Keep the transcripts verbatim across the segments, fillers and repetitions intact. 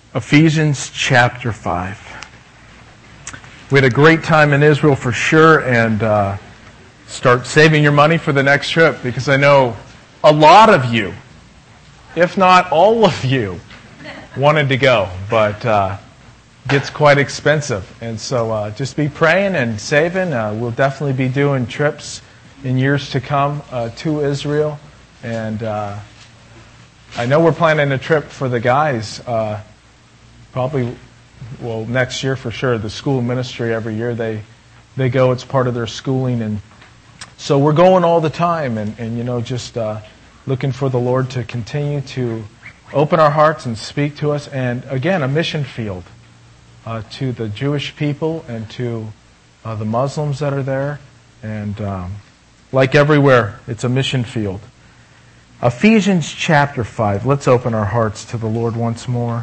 Ephesians chapter five. We had a great time in Israel for sure, and uh, start saving your money for the next trip, because I know a lot of you, if not all of you, wanted to go, but uh, it gets quite expensive. And so uh, just be praying and saving. Uh, we'll definitely be doing trips in years to come uh, to Israel. And uh, I know we're planning a trip for the guys, uh, probably, well, next year for sure. The school ministry, every year they they go. It's part of their schooling. And so we're going all the time, and, and you know, just uh, looking for the Lord to continue to open our hearts and speak to us. And again, a mission field uh, to the Jewish people and to uh, the Muslims that are there. And um, like everywhere, it's a mission field. Ephesians chapter five. Let's open our hearts to the Lord once more.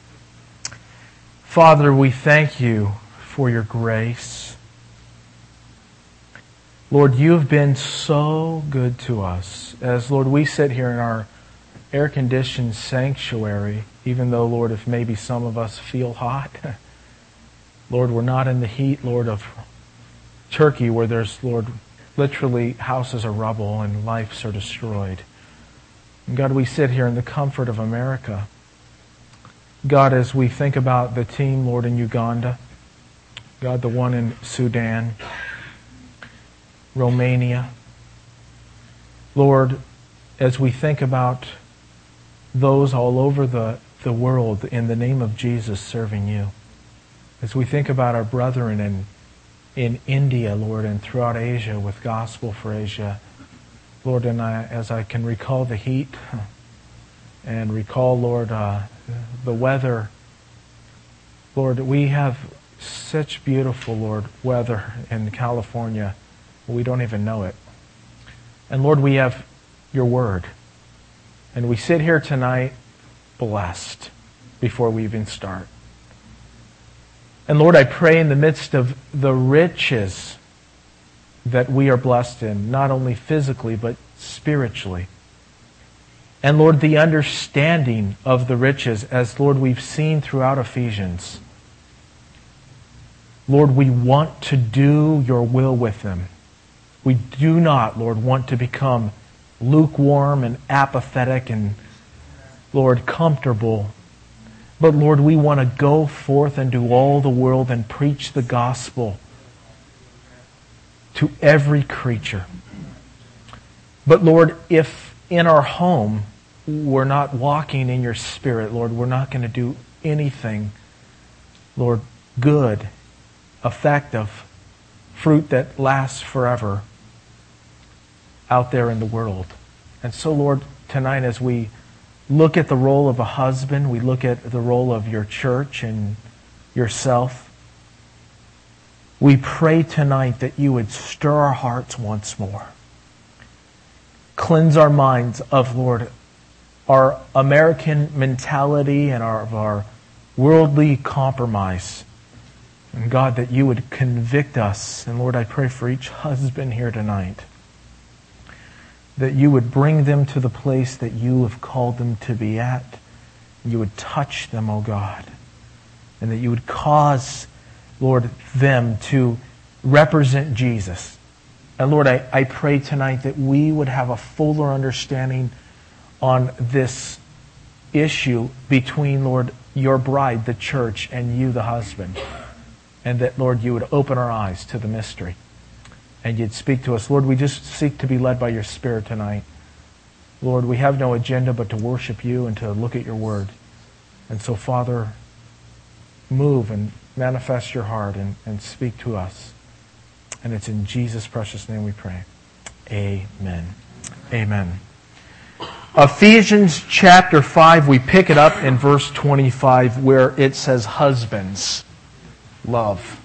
Father, we thank you for your grace. Lord, you've been so good to us. As, Lord, we sit here in our air-conditioned sanctuary, even though, Lord, if maybe some of us feel hot, Lord, we're not in the heat, Lord, of Turkey, where there's, Lord, literally houses are rubble and lives are destroyed. And God, we sit here in the comfort of America. God, as we think about the team, Lord, in Uganda, God, the one in Sudan, Romania, Lord, as we think about those all over the, the world in the name of Jesus serving you, as we think about our brethren in, in India, Lord, and throughout Asia with Gospel for Asia, Lord, and I, as I can recall the heat and recall, Lord, uh, the weather, Lord, we have such beautiful, Lord, weather in California. We don't even know it. And Lord, we have your word. And we sit here tonight blessed before we even start. And Lord, I pray in the midst of the riches that we are blessed in, not only physically, but spiritually. And Lord, the understanding of the riches, as Lord, we've seen throughout Ephesians. Lord, we want to do your will with them. We do not, Lord, want to become lukewarm and apathetic and, Lord, comfortable. But Lord, we want to go forth into all the world and preach the gospel to every creature. But Lord, if in our home we're not walking in your Spirit, Lord, we're not going to do anything, Lord, good, effective, fruit that lasts forever out there in the world. And so, Lord, tonight as we look at the role of a husband, we look at the role of your church and yourself, we pray tonight that you would stir our hearts once more. Cleanse our minds of, Lord, our American mentality and our, of our worldly compromise. And God, that you would convict us. And Lord, I pray for each husband here tonight, that you would bring them to the place that you have called them to be at. You would touch them, O God. And that you would cause, Lord, them to represent Jesus. And Lord, I, I pray tonight that we would have a fuller understanding on this issue between, Lord, your bride, the church, and you, the husband. And that, Lord, you would open our eyes to the mystery. And you'd speak to us. Lord, we just seek to be led by your Spirit tonight. Lord, we have no agenda but to worship you and to look at your word. And so, Father, move and manifest your heart and, and speak to us. And it's in Jesus' precious name we pray. Amen. Amen. Ephesians chapter five, we pick it up in verse twenty-five where it says, husbands, love.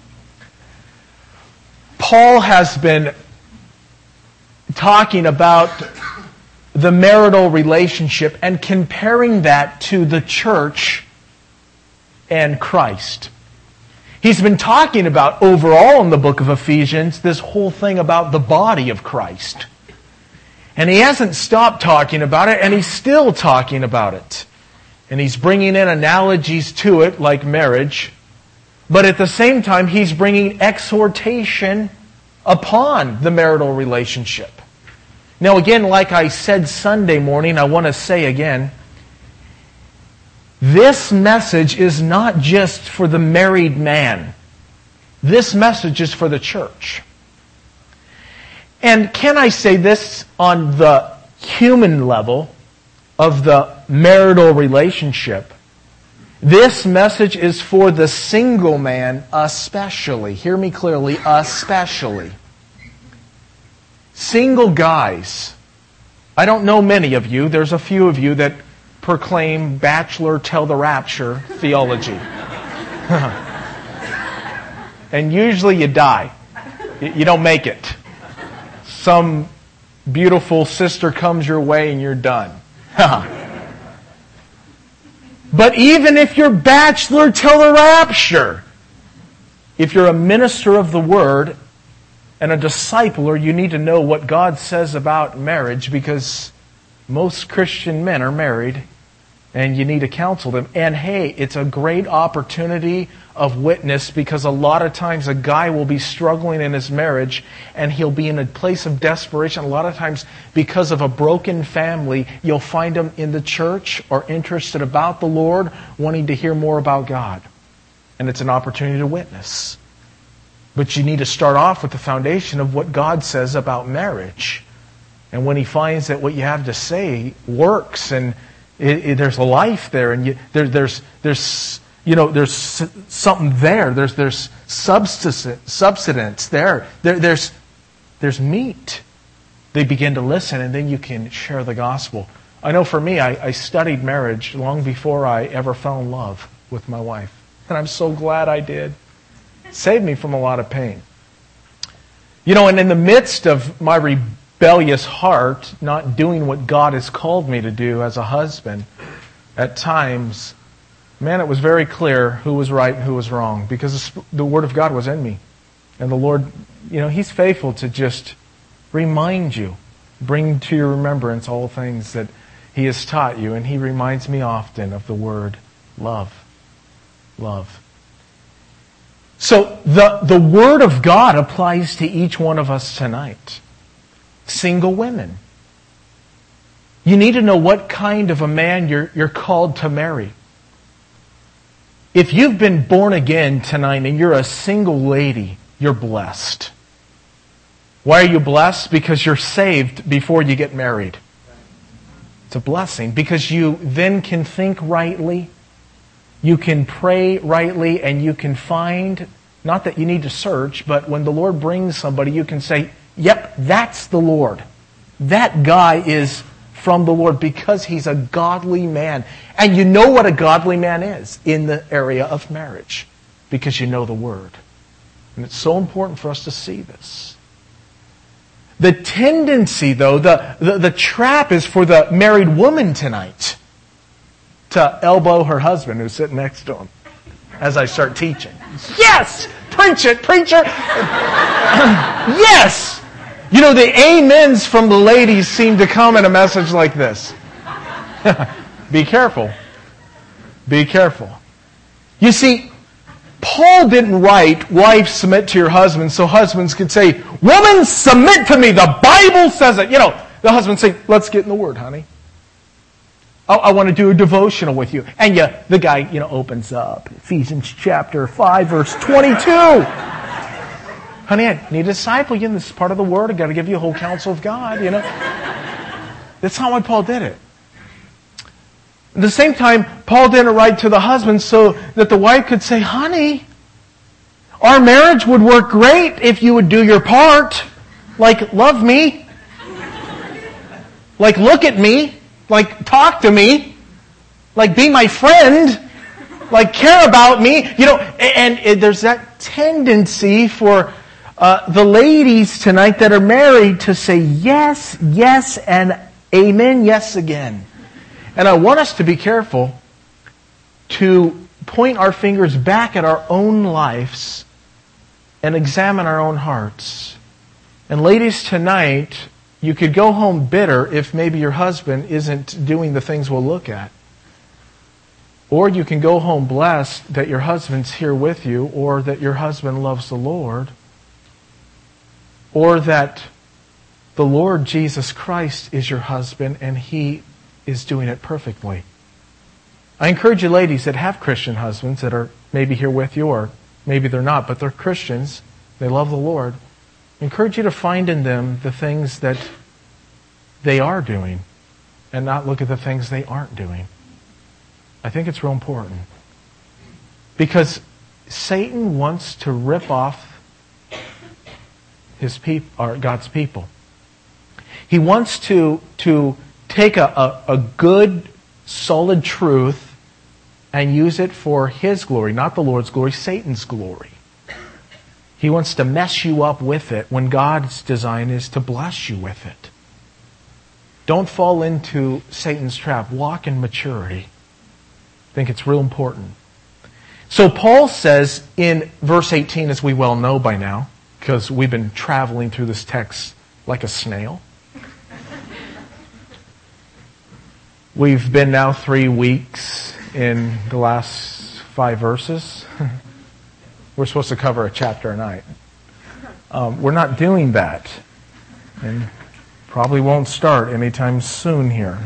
Paul has been talking about the marital relationship and comparing that to the church and Christ. He's been talking about overall in the book of Ephesians this whole thing about the body of Christ. And he hasn't stopped talking about it, and he's still talking about it. And he's bringing in analogies to it, like marriage. But at the same time, he's bringing exhortation upon the marital relationship. Now again, like I said Sunday morning, I want to say again, this message is not just for the married man. This message is for the church. And can I say this on the human level of the marital relationship? This message is for the single man especially. Hear me clearly, especially. Single guys. I don't know many of you. There's a few of you that proclaim bachelor till the rapture theology. And usually you die. You don't make it. Some beautiful sister comes your way and you're done. But even if you're bachelor till the rapture, if you're a minister of the Word and a discipler, you need to know what God says about marriage, because most Christian men are married and you need to counsel them. And hey, it's a great opportunity of witness, because a lot of times a guy will be struggling in his marriage and he'll be in a place of desperation. A lot of times because of a broken family, you'll find him in the church or interested about the Lord, wanting to hear more about God. And it's an opportunity to witness. But you need to start off with the foundation of what God says about marriage. And when he finds that what you have to say works and it, it, there's a life there, and you, there, there's there's you know there's something there. There's there's substance substance there. There there's there's meat. They begin to listen, and then you can share the gospel. I know for me, I, I studied marriage long before I ever fell in love with my wife, and I'm so glad I did. It saved me from a lot of pain. You know, and in the midst of my rebellious heart, not doing what God has called me to do as a husband, at times, man, it was very clear who was right and who was wrong, because the Word of God was in me. And the Lord, you know, He's faithful to just remind you, bring to your remembrance all things that He has taught you. And He reminds me often of the word love. Love. So the, the Word of God applies to each one of us tonight. Single women. You need to know what kind of a man you're, you're called to marry. If you've been born again tonight and you're a single lady, you're blessed. Why are you blessed? Because you're saved before you get married. It's a blessing, because you then can think rightly, you can pray rightly, and you can find, not that you need to search, but when the Lord brings somebody, you can say, yep, that's the Lord. That guy is from the Lord, because he's a godly man. And you know what a godly man is in the area of marriage, because you know the Word. And it's so important for us to see this. The tendency, though, the, the, the trap is for the married woman tonight to elbow her husband who's sitting next to him as I start teaching. Yes! Preach it, preacher! Yes! You know, the amens from the ladies seem to come in a message like this. Be careful. Be careful. You see, Paul didn't write, wife, submit to your husband, so husbands could say, woman, submit to me. The Bible says it. You know, the husband say, let's get in the Word, honey. I, I want to do a devotional with you. And you, the guy, you know, opens up Ephesians chapter five, verse twenty-two. Honey, I need to disciple you. This is part of the Word. I've got to give you a whole counsel of God, you know. That's not why Paul did it. At the same time, Paul didn't write to the husband so that the wife could say, honey, our marriage would work great if you would do your part. Like, love me. Like, look at me. Like, talk to me. Like, be my friend. Like, care about me. You know, and, and there's that tendency for uh, the ladies tonight that are married to say yes, yes, and amen, yes again. And I want us to be careful to point our fingers back at our own lives and examine our own hearts. And ladies, tonight, you could go home bitter if maybe your husband isn't doing the things we'll look at. Or you can go home blessed that your husband's here with you, or that your husband loves the Lord, or that the Lord Jesus Christ is your husband and He is doing it perfectly. I encourage you ladies that have Christian husbands that are maybe here with you, or maybe they're not, but they're Christians, they love the Lord. I encourage you to find in them the things that they are doing and not look at the things they aren't doing. I think it's real important. Because Satan wants to rip off his peop- or God's people. He wants to, to take a, a, a good, solid truth and use it for his glory, not the Lord's glory, Satan's glory. He wants to mess you up with it when God's design is to bless you with it. Don't fall into Satan's trap. Walk in maturity. I think it's real important. So Paul says in verse eighteen, as we well know by now, because we've been traveling through this text like a snail. We've been now three weeks in the last five verses. We're supposed to cover a chapter a night. Um, we're not doing that. And probably won't start anytime soon here.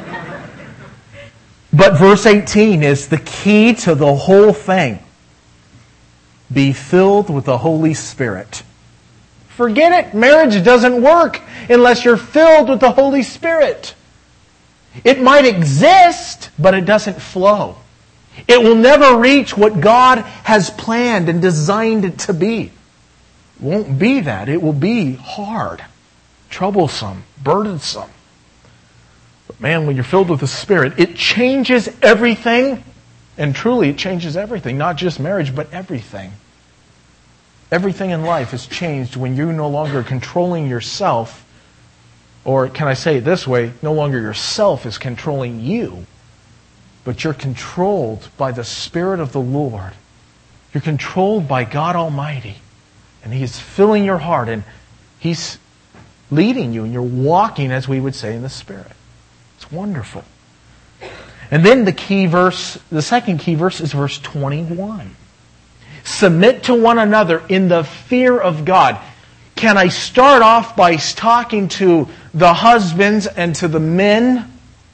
But verse eighteen is the key to the whole thing. Be filled with the Holy Spirit. Forget it. Marriage doesn't work unless you're filled with the Holy Spirit. It might exist, but it doesn't flow. It will never reach what God has planned and designed it to be. It won't be that. It will be hard, troublesome, burdensome. But man, when you're filled with the Spirit, it changes everything. And truly, it changes everything. Not just marriage, but everything. Everything in life is changed when you're no longer controlling yourself. Or can I say it this way? No longer yourself is controlling you. But you're controlled by the Spirit of the Lord. You're controlled by God Almighty. And He is filling your heart and He's leading you and you're walking, as we would say, in the Spirit. It's wonderful. And then the key verse, the second key verse is verse twenty-one. Submit to one another in the fear of God. Can I start off by talking to the husbands and to the men?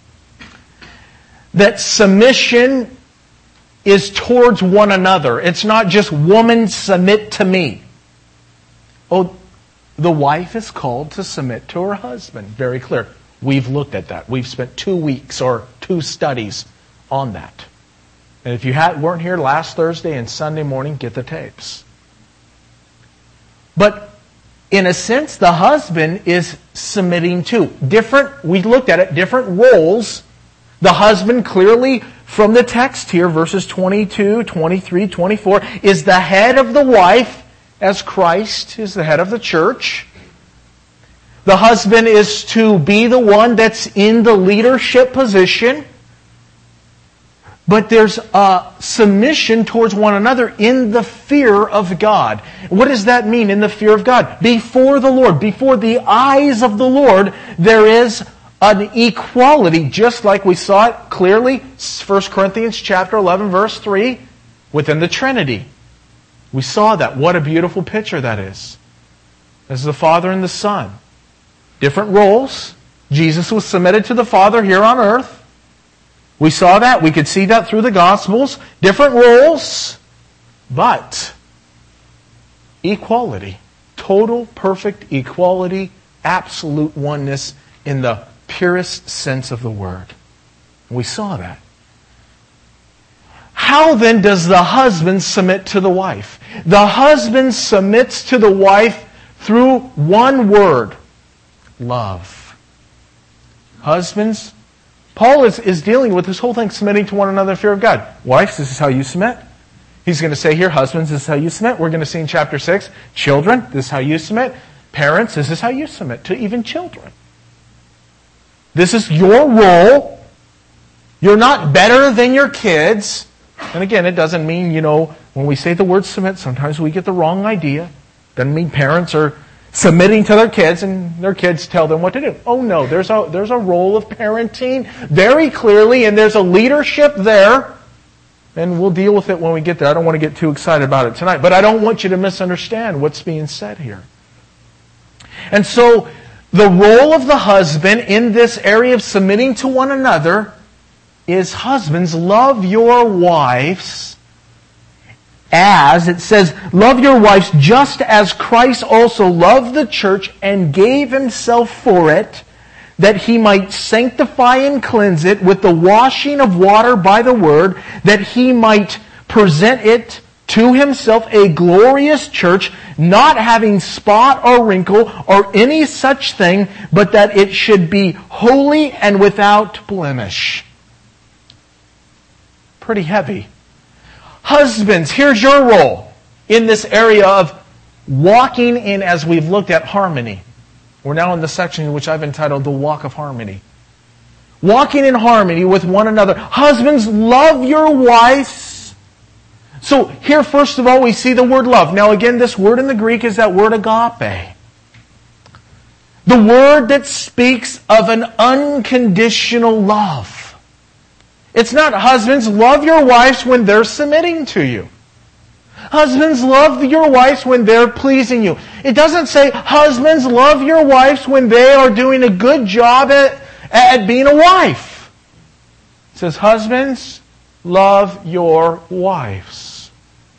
That submission is towards one another. It's not just woman submit to me. Oh, the wife is called to submit to her husband. Very clear. We've looked at that. We've spent two weeks or two studies on that. And if you had, weren't here last Thursday and Sunday morning, get the tapes. But in a sense, the husband is submitting to different, we looked at it, different roles. The husband clearly from the text here, verses twenty-two, twenty-three, twenty-four, is the head of the wife as Christ is the head of the church. The husband is to be the one that's in the leadership position. But there's a submission towards one another in the fear of God. What does that mean, in the fear of God? Before the Lord, before the eyes of the Lord, there is an equality, just like we saw it clearly, First Corinthians chapter eleven, verse three, within the Trinity. We saw that. What a beautiful picture that is. As the Father and the Son. Different roles. Jesus was submitted to the Father here on earth. We saw that. We could see that through the Gospels. Different roles, but equality. Total, perfect equality, absolute oneness in the purest sense of the word. We saw that. How then does the husband submit to the wife? The husband submits to the wife through one word. Love. Husbands, Paul is, is dealing with this whole thing, submitting to one another in fear of God. Wives, this is how you submit. He's going to say here, husbands, this is how you submit. We're going to see in chapter six, children, this is how you submit. Parents, this is how you submit to even children. This is your role. You're not better than your kids. And again, it doesn't mean, you know, when we say the word submit, sometimes we get the wrong idea. Doesn't mean parents are submitting to their kids and their kids tell them what to do. Oh no, there's a, there's a role of parenting very clearly, and there's a leadership there. And we'll deal with it when we get there. I don't want to get too excited about it tonight. But I don't want you to misunderstand what's being said here. And so, the role of the husband in this area of submitting to one another is, husbands, love your wives as, it says, love your wives just as Christ also loved the church and gave himself for it, that he might sanctify and cleanse it with the washing of water by the word, that he might present it to himself a glorious church, not having spot or wrinkle or any such thing, but that it should be holy and without blemish. Pretty heavy. Husbands, here's your role in this area of walking in, as we've looked at, harmony. We're now in the section which I've entitled The Walk of Harmony. Walking in harmony with one another. Husbands, love your wives. So here, first of all, we see the word love. Now again, this word in the Greek is that word agape. The word that speaks of an unconditional love. It's not, husbands, love your wives when they're submitting to you. Husbands, love your wives when they're pleasing you. It doesn't say, husbands, love your wives when they are doing a good job at, at being a wife. It says, husbands, love your wives.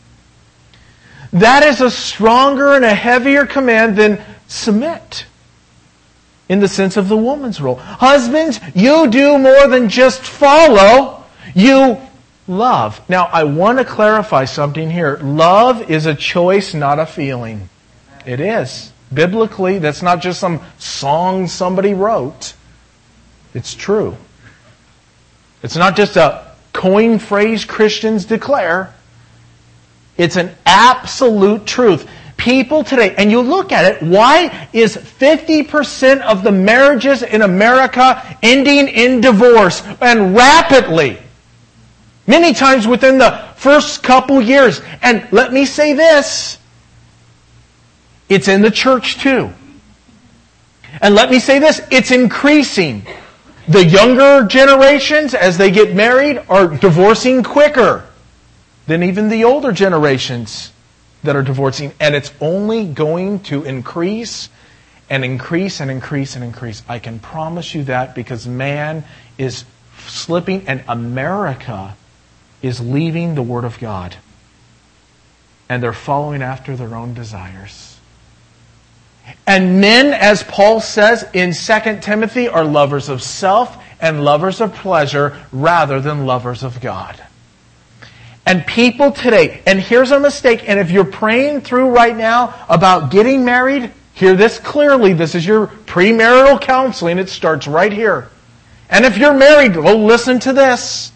That is a stronger and a heavier command than submit, in the sense of the woman's role. Husbands, you do more than just follow. You love. Now, I want to clarify something here. Love is a choice, not a feeling. It is. Biblically, that's not just some song somebody wrote. It's true. It's not just a coin phrase Christians declare. It's an absolute truth. People today, and you look at it, why is fifty percent of the marriages in America ending in divorce, and rapidly? Many times within the first couple years. And let me say this, it's in the church too. And let me say this, it's increasing. The younger generations, as they get married, are divorcing quicker than even the older generations that are divorcing. And it's only going to increase and increase and increase and increase. I can promise you that, because man is slipping, and America is leaving the Word of God. And they're following after their own desires. And men, as Paul says in Second Timothy, are lovers of self and lovers of pleasure rather than lovers of God. And people today, and here's a mistake, and if you're praying through right now about getting married, hear this clearly. This is your premarital counseling. It starts right here. And if you're married, well, listen to this.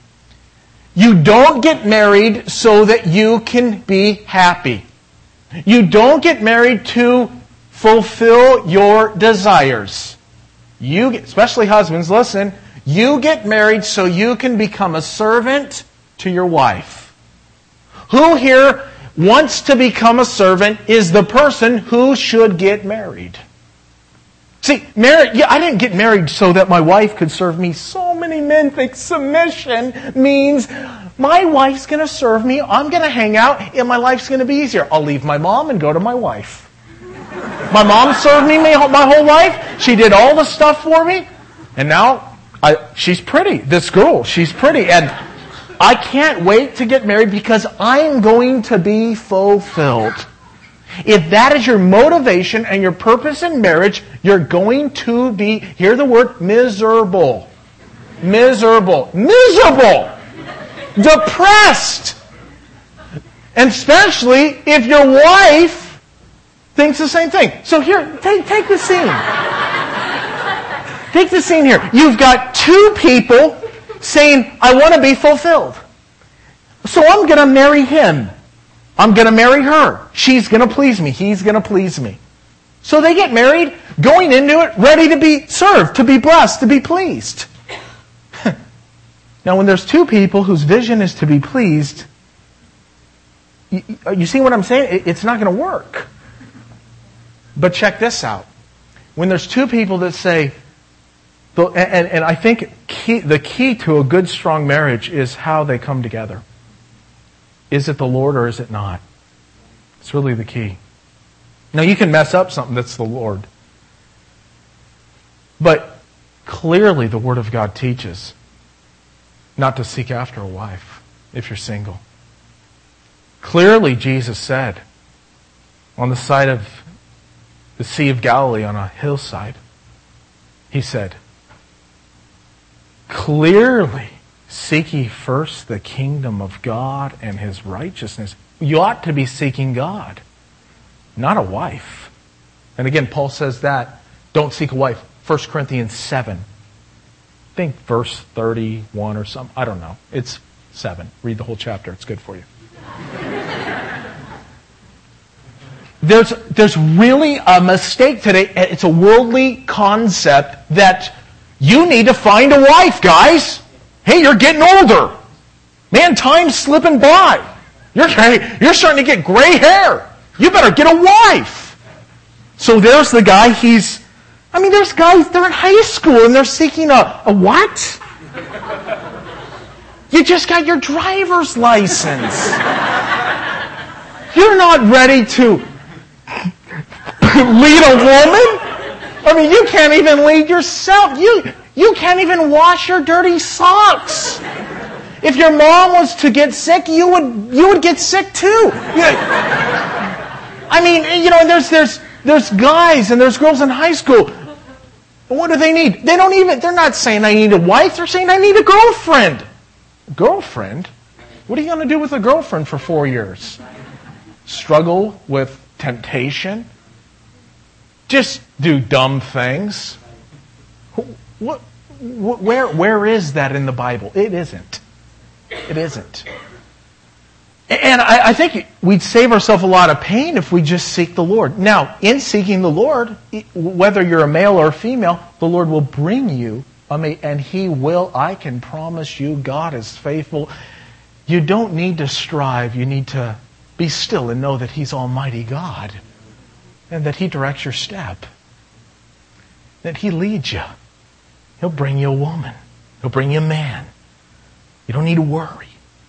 You don't get married so that you can be happy. You don't get married to fulfill your desires. You, get, especially husbands, listen. You get married so you can become a servant to your wife. Who here wants to become a servant is the person who should get married. See, marriage, yeah, I didn't get married so that my wife could serve me. So many men think submission means my wife's going to serve me, I'm going to hang out, and my life's going to be easier. I'll leave my mom and go to my wife. My mom served me my whole life. She did all the stuff for me. And now, I, she's pretty. This girl, she's pretty. And I can't wait to get married because I'm going to be fulfilled. If that is your motivation and your purpose in marriage, you're going to be, hear the word, miserable. Miserable. Miserable. Depressed. And especially if your wife thinks the same thing. So here, take, take the scene. Take the scene here. You've got two people saying, I want to be fulfilled. So I'm going to marry him. I'm going to marry her. She's going to please me. He's going to please me. So they get married, going into it, ready to be served, to be blessed, to be pleased. Now, when there's two people whose vision is to be pleased, you, you see what I'm saying? It's not going to work. But check this out. When there's two people that say, and, and I think key, the key to a good, strong marriage is how they come together. Is it the Lord or is it not? It's really the key. Now, you can mess up something that's the Lord. But clearly the Word of God teaches not to seek after a wife if you're single. Clearly Jesus said on the side of the Sea of Galilee on a hillside, He said, clearly seek ye first the kingdom of God and His righteousness. You ought to be seeking God, not a wife. And again, Paul says that, don't seek a wife. First Corinthians seven. I think verse thirty-one or something. I don't know. It's seven. Read the whole chapter. It's good for you. There's, there's really a mistake today. It's a worldly concept that you need to find a wife, guys. Hey, you're getting older. Man, time's slipping by. You're, you're starting to get gray hair. You better get a wife. So there's the guy, he's, I mean, there's guys, they're in high school and they're seeking a, a what? You just got your driver's license. You're not ready to lead a woman? I mean, you can't even lead yourself. You, you can't even wash your dirty socks. If your mom was to get sick, you would you would get sick too. You, I mean, you know, there's there's there's guys and there's girls in high school. What do they need? They don't even. They're not saying I need a wife. They're saying I need a girlfriend. Girlfriend? What are you going to do with a girlfriend for four years? Struggle with temptation? Just do dumb things? What? Where? Where is that in the Bible? It isn't. It isn't. And I, I think we'd save ourselves a lot of pain if we just seek the Lord. Now, in seeking the Lord, whether you're a male or a female, the Lord will bring you a mate, and He will, I can promise you, God is faithful. You don't need to strive. You need to be still and know that He's Almighty God and that He directs your step, that He leads you. He'll bring you a woman. He'll bring you a man. You don't need to worry.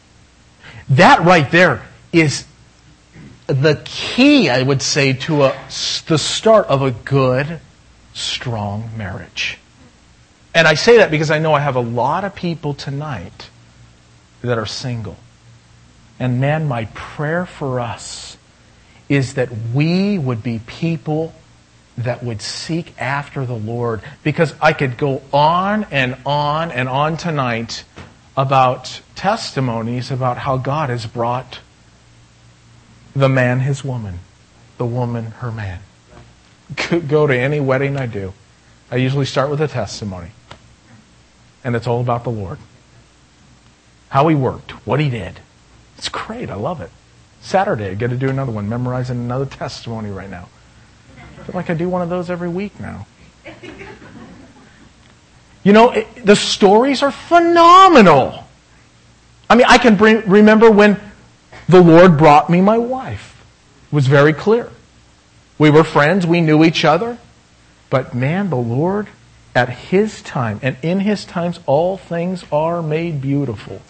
That right there is the key, I would say, to a, the start of a good, strong marriage. And I say that because I know I have a lot of people tonight that are single. And man, my prayer for us is that we would be people that would seek after the Lord. Because I could go on and on and on tonight about testimonies about how God has brought the man his woman, the woman her man. Go to any wedding I do. I usually start with a testimony. And it's all about the Lord. How He worked, what He did. It's great, I love it. Saturday, I get to do another one, memorizing another testimony right now. I feel like I do one of those every week now. You know, it, the stories are phenomenal. I mean, I can bring, remember when the Lord brought me my wife. It was very clear. We were friends, we knew each other. But man, the Lord, at His time, and in His times, all things are made beautiful.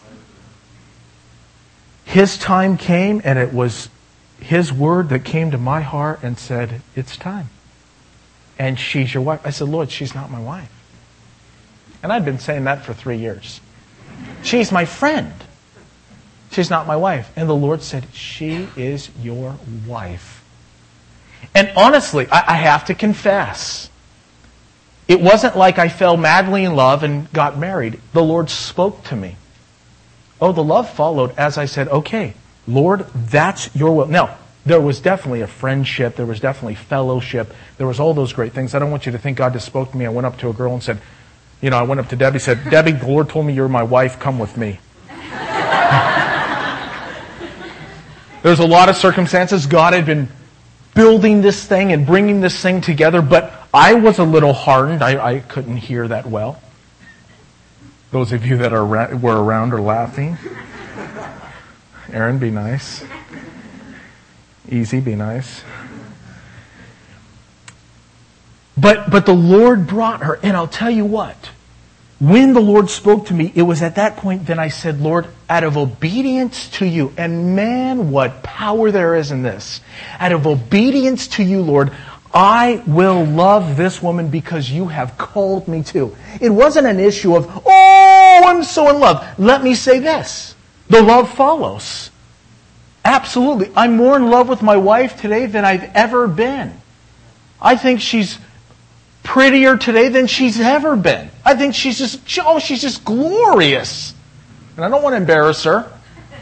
His time came, and it was His word that came to my heart and said, it's time. And she's your wife. I said, Lord, she's not my wife. And I'd been saying that for three years. She's my friend. She's not my wife. And the Lord said, she is your wife. And honestly, I, I have to confess, it wasn't like I fell madly in love and got married. The Lord spoke to me. Oh, the love followed as I said, okay, Lord, that's your will. Now, there was definitely a friendship. There was definitely fellowship. There was all those great things. I don't want you to think God just spoke to me. I went up to a girl and said, you know, I went up to Debbie and said, Debbie, the Lord told me you're my wife. Come with me. There's a lot of circumstances. God had been building this thing and bringing this thing together, but I was a little hardened. I, I couldn't hear that well. Those of you that are were around are laughing. Aaron, be nice. Easy, be nice. But but the Lord brought her, and I'll tell you what, when the Lord spoke to me, it was at that point then I said, Lord, out of obedience to you, and man, what power there is in this. Out of obedience to you, Lord, I will love this woman because you have called me to. It wasn't an issue of, oh, I'm so in love. Let me say this. The love follows. Absolutely. I'm more in love with my wife today than I've ever been. I think she's prettier today than she's ever been. I think she's just, oh, she's just glorious. And I don't want to embarrass her,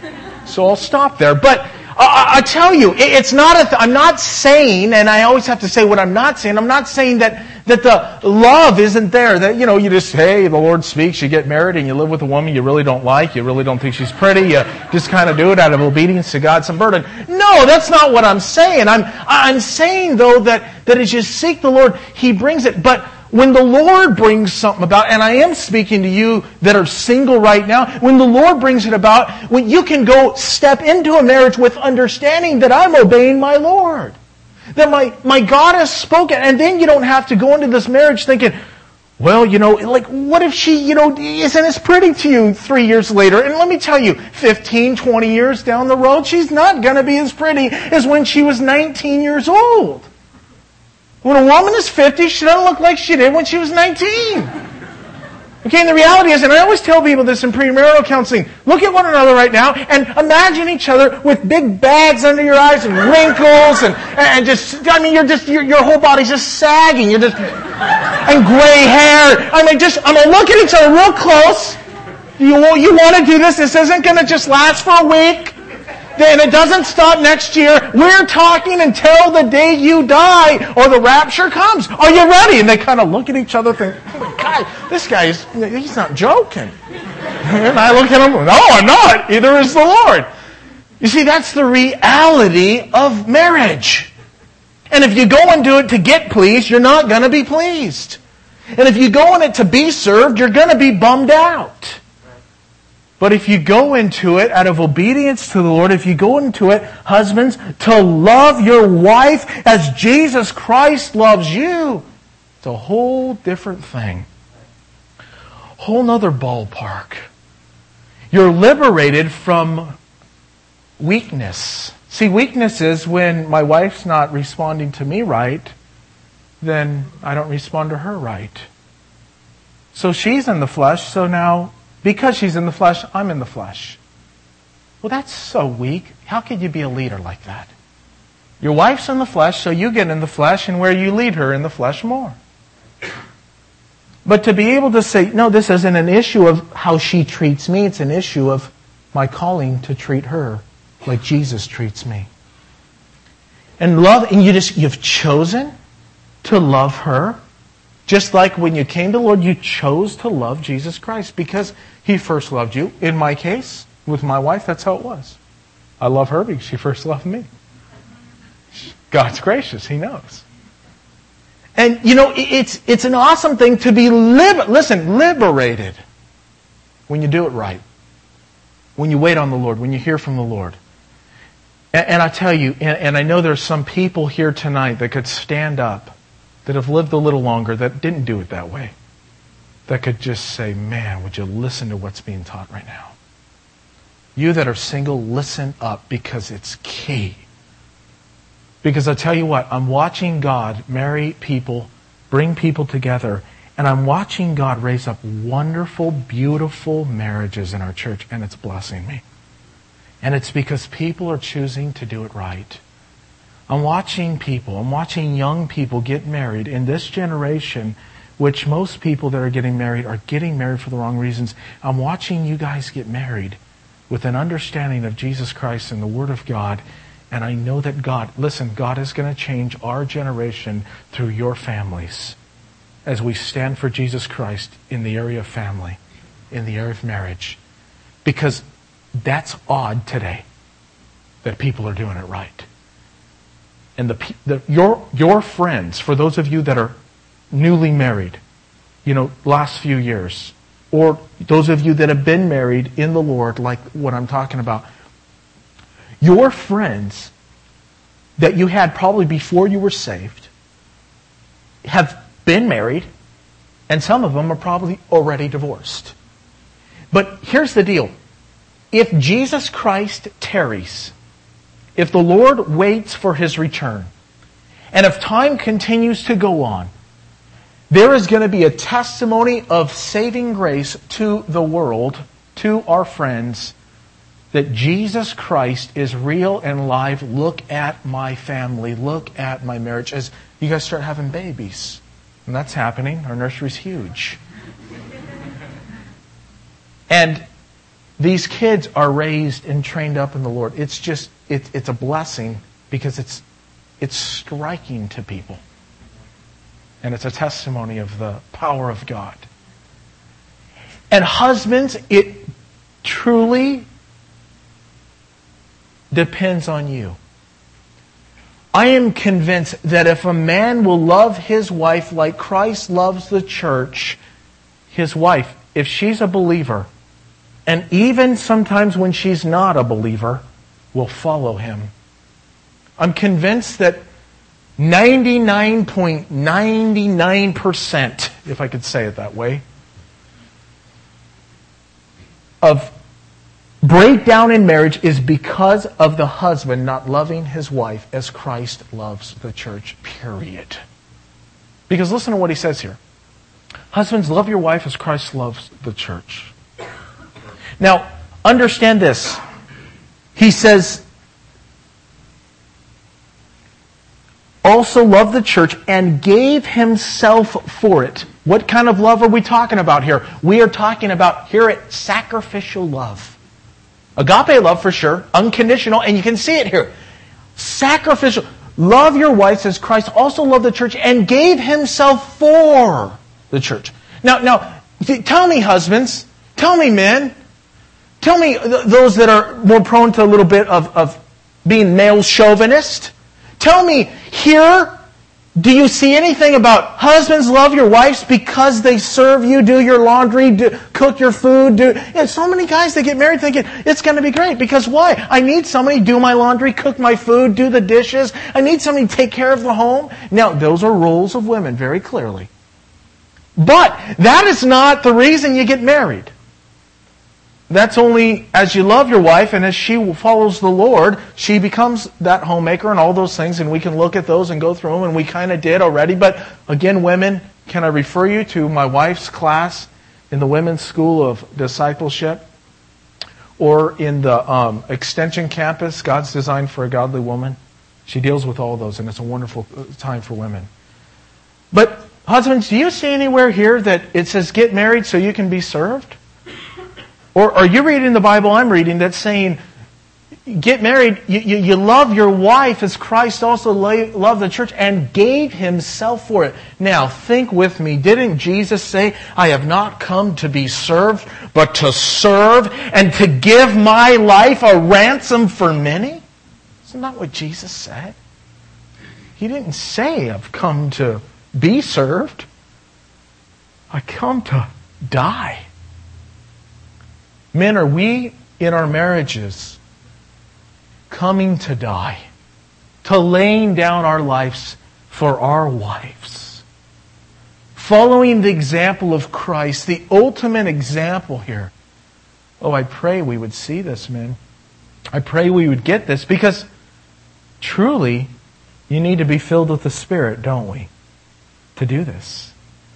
so I'll stop there. But I, I tell you, it, it's not a, th- I'm not saying, and I always have to say what I'm not saying, I'm not saying that, that the love isn't there. That, you know, you just, hey, the Lord speaks, you get married and you live with a woman you really don't like, you really don't think she's pretty, you just kind of do it out of obedience to God's burden. No, that's not what I'm saying. I'm, I'm saying, though, that, that as you seek the Lord, He brings it. But when the Lord brings something about, and I am speaking to you that are single right now, when the Lord brings it about, when you can go step into a marriage with understanding that I'm obeying my Lord. That my, my God has spoken. And then you don't have to go into this marriage thinking, well, you know, like, what if she, you know, isn't as pretty to you three years later? And let me tell you, fifteen, twenty years down the road, she's not going to be as pretty as when she was nineteen years old. When a woman is fifty, she doesn't look like she did when she was nineteen. Okay, and the reality is, and I always tell people this in premarital counseling, look at one another right now and imagine each other with big bags under your eyes and wrinkles and, and just, I mean, you're just, your, your whole body's just sagging. You're just, and gray hair. I mean, just, I'm going to look at each other real close. You, you want to do this? This isn't going to just last for a week. Then it doesn't stop next year. We're talking until the day you die or the rapture comes. Are you ready? And they kind of look at each other and think, oh my God, this guy is, he's not joking. And I look at him, no, I'm not. Either is the Lord. You see, that's the reality of marriage. And if you go and do it to get pleased, you're not going to be pleased. And if you go in it to be served, you're going to be bummed out. But if you go into it out of obedience to the Lord, if you go into it, husbands, to love your wife as Jesus Christ loves you, it's a whole different thing. Whole nother ballpark. You're liberated from weakness. See, weakness is when my wife's not responding to me right, then I don't respond to her right. So she's in the flesh, so now because she's in the flesh, I'm in the flesh. Well, that's so weak. How could you be a leader like that? Your wife's in the flesh, so you get in the flesh, and where you lead her in the flesh more. But to be able to say, no, this isn't an issue of how she treats me. It's an issue of my calling to treat her like Jesus treats me. And love, and you just, you've chosen to love her. Just like when you came to the Lord, you chose to love Jesus Christ because He first loved you. In my case, with my wife, that's how it was. I love her because she first loved me. God's gracious. He knows. And, you know, it's it's an awesome thing to be, liber- listen, liberated when you do it right. When you wait on the Lord, when you hear from the Lord. And, and I tell you, and, and I know there's some people here tonight that could stand up that have lived a little longer, that didn't do it that way, that could just say, man, would you listen to what's being taught right now? You that are single, listen up because it's key. Because I tell you what, I'm watching God marry people, bring people together, and I'm watching God raise up wonderful, beautiful marriages in our church, and it's blessing me. And it's because people are choosing to do it right. I'm watching people, I'm watching young people get married in this generation, which most people that are getting married are getting married for the wrong reasons. I'm watching you guys get married with an understanding of Jesus Christ and the Word of God. And I know that God, listen, God is going to change our generation through your families as we stand for Jesus Christ in the area of family, in the area of marriage. Because that's odd today that people are doing it right. And the, the your your friends, for those of you that are newly married, you know, last few years, or those of you that have been married in the Lord, like what I'm talking about, your friends that you had probably before you were saved have been married, And some of them are probably already divorced. But here's the deal. If Jesus Christ tarries, if the Lord waits for His return, and if time continues to go on, there is going to be a testimony of saving grace to the world, to our friends, that Jesus Christ is real and live. Look at my family. Look at my marriage. As you guys start having babies. And that's happening. Our nursery's huge. And these kids are raised and trained up in the Lord. It's just, it, it's a blessing because it's, it's striking to people. And it's a testimony of the power of God. And husbands, it truly depends on you. I am convinced that if a man will love his wife like Christ loves the church, his wife, if she's a believer, and even sometimes when she's not a believer, will follow him. I'm convinced that ninety-nine point nine nine percent, if I could say it that way, of breakdown in marriage is because of the husband not loving his wife as Christ loves the church, period. Because listen to what he says here. Husbands, love your wife as Christ loves the church. Now, understand this. He says, also love the church and gave Himself for it. What kind of love are we talking about here? We are talking about, here at sacrificial love. Agape love for sure, unconditional, and you can see it here. Sacrificial. Love your wives as Christ also loved the church and gave Himself for the church. Now, now, tell me, husbands, tell me, men, tell me th- those that are more prone to a little bit of, of being male chauvinist. Tell me, here, do you see anything about husbands love your wives because they serve you, do your laundry, do, cook your food? Do, you know, so many guys that get married thinking, it's going to be great. Because why? I need somebody to do my laundry, cook my food, do the dishes. I need somebody to take care of the home. Now, those are roles of women, very clearly. But that is not the reason you get married. That's only as you love your wife and as she follows the Lord, she becomes that homemaker and all those things, and we can look at those and go through them, and we kind of did already. But again, women, can I refer you to my wife's class in the Women's School of Discipleship or in the um, Extension Campus, God's Design for a Godly Woman? She deals with all those, and it's a wonderful time for women. But husbands, do you see anywhere here that it says get married so you can be served? Or are you reading the Bible I'm reading that's saying, get married, you, you, you love your wife as Christ also loved the church and gave Himself for it. Now, think with me. Didn't Jesus say, I have not come to be served, but to serve and to give my life a ransom for many? Isn't that what Jesus said? He didn't say, I've come to be served. I come to die. Men, are we in our marriages coming to die, to laying down our lives for our wives, following the example of Christ, the ultimate example here? Oh, I pray we would see this, men. I pray we would get this, because truly, you need to be filled with the Spirit, don't we, to do this.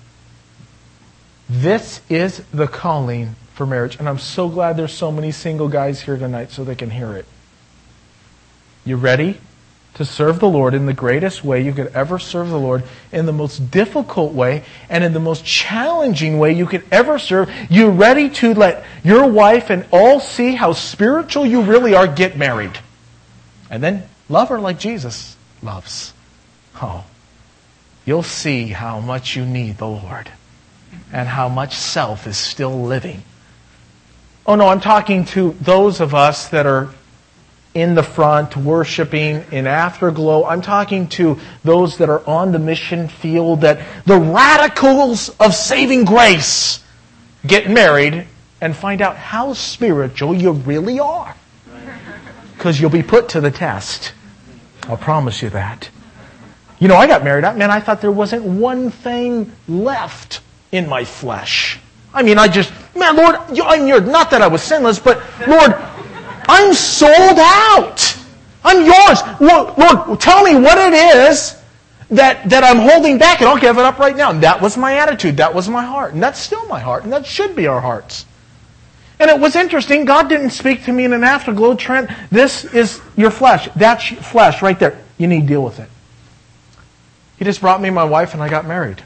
This is the calling for marriage. And I'm so glad there's so many single guys here tonight so they can hear it. You ready to serve the Lord in the greatest way you could ever serve the Lord, in the most difficult way, and in the most challenging way you could ever serve? You ready to let your wife and all see how spiritual you really are? Get married. And then love her like Jesus loves. Oh, you'll see how much you need the Lord and how much self is still living. Oh no, I'm talking to those of us that are in the front, worshiping in Afterglow. I'm talking to those that are on the mission field, that the radicals of saving grace get married and find out how spiritual you really are. Because you'll be put to the test. I'll promise you that. You know, I got married. Man, I thought there wasn't one thing left in my flesh. I mean, I just, man, Lord, I'm your, not that I was sinless, but Lord, I'm sold out. I'm yours. Lord, Lord, tell me what it is that, that I'm holding back, and I'll give it up right now. And that was my attitude. That was my heart. And that's still my heart. And that should be our hearts. And it was interesting. God didn't speak to me in an afterglow. Trent, this is your flesh. That's flesh right there. You need to deal with it. He just brought me my wife, and I got married.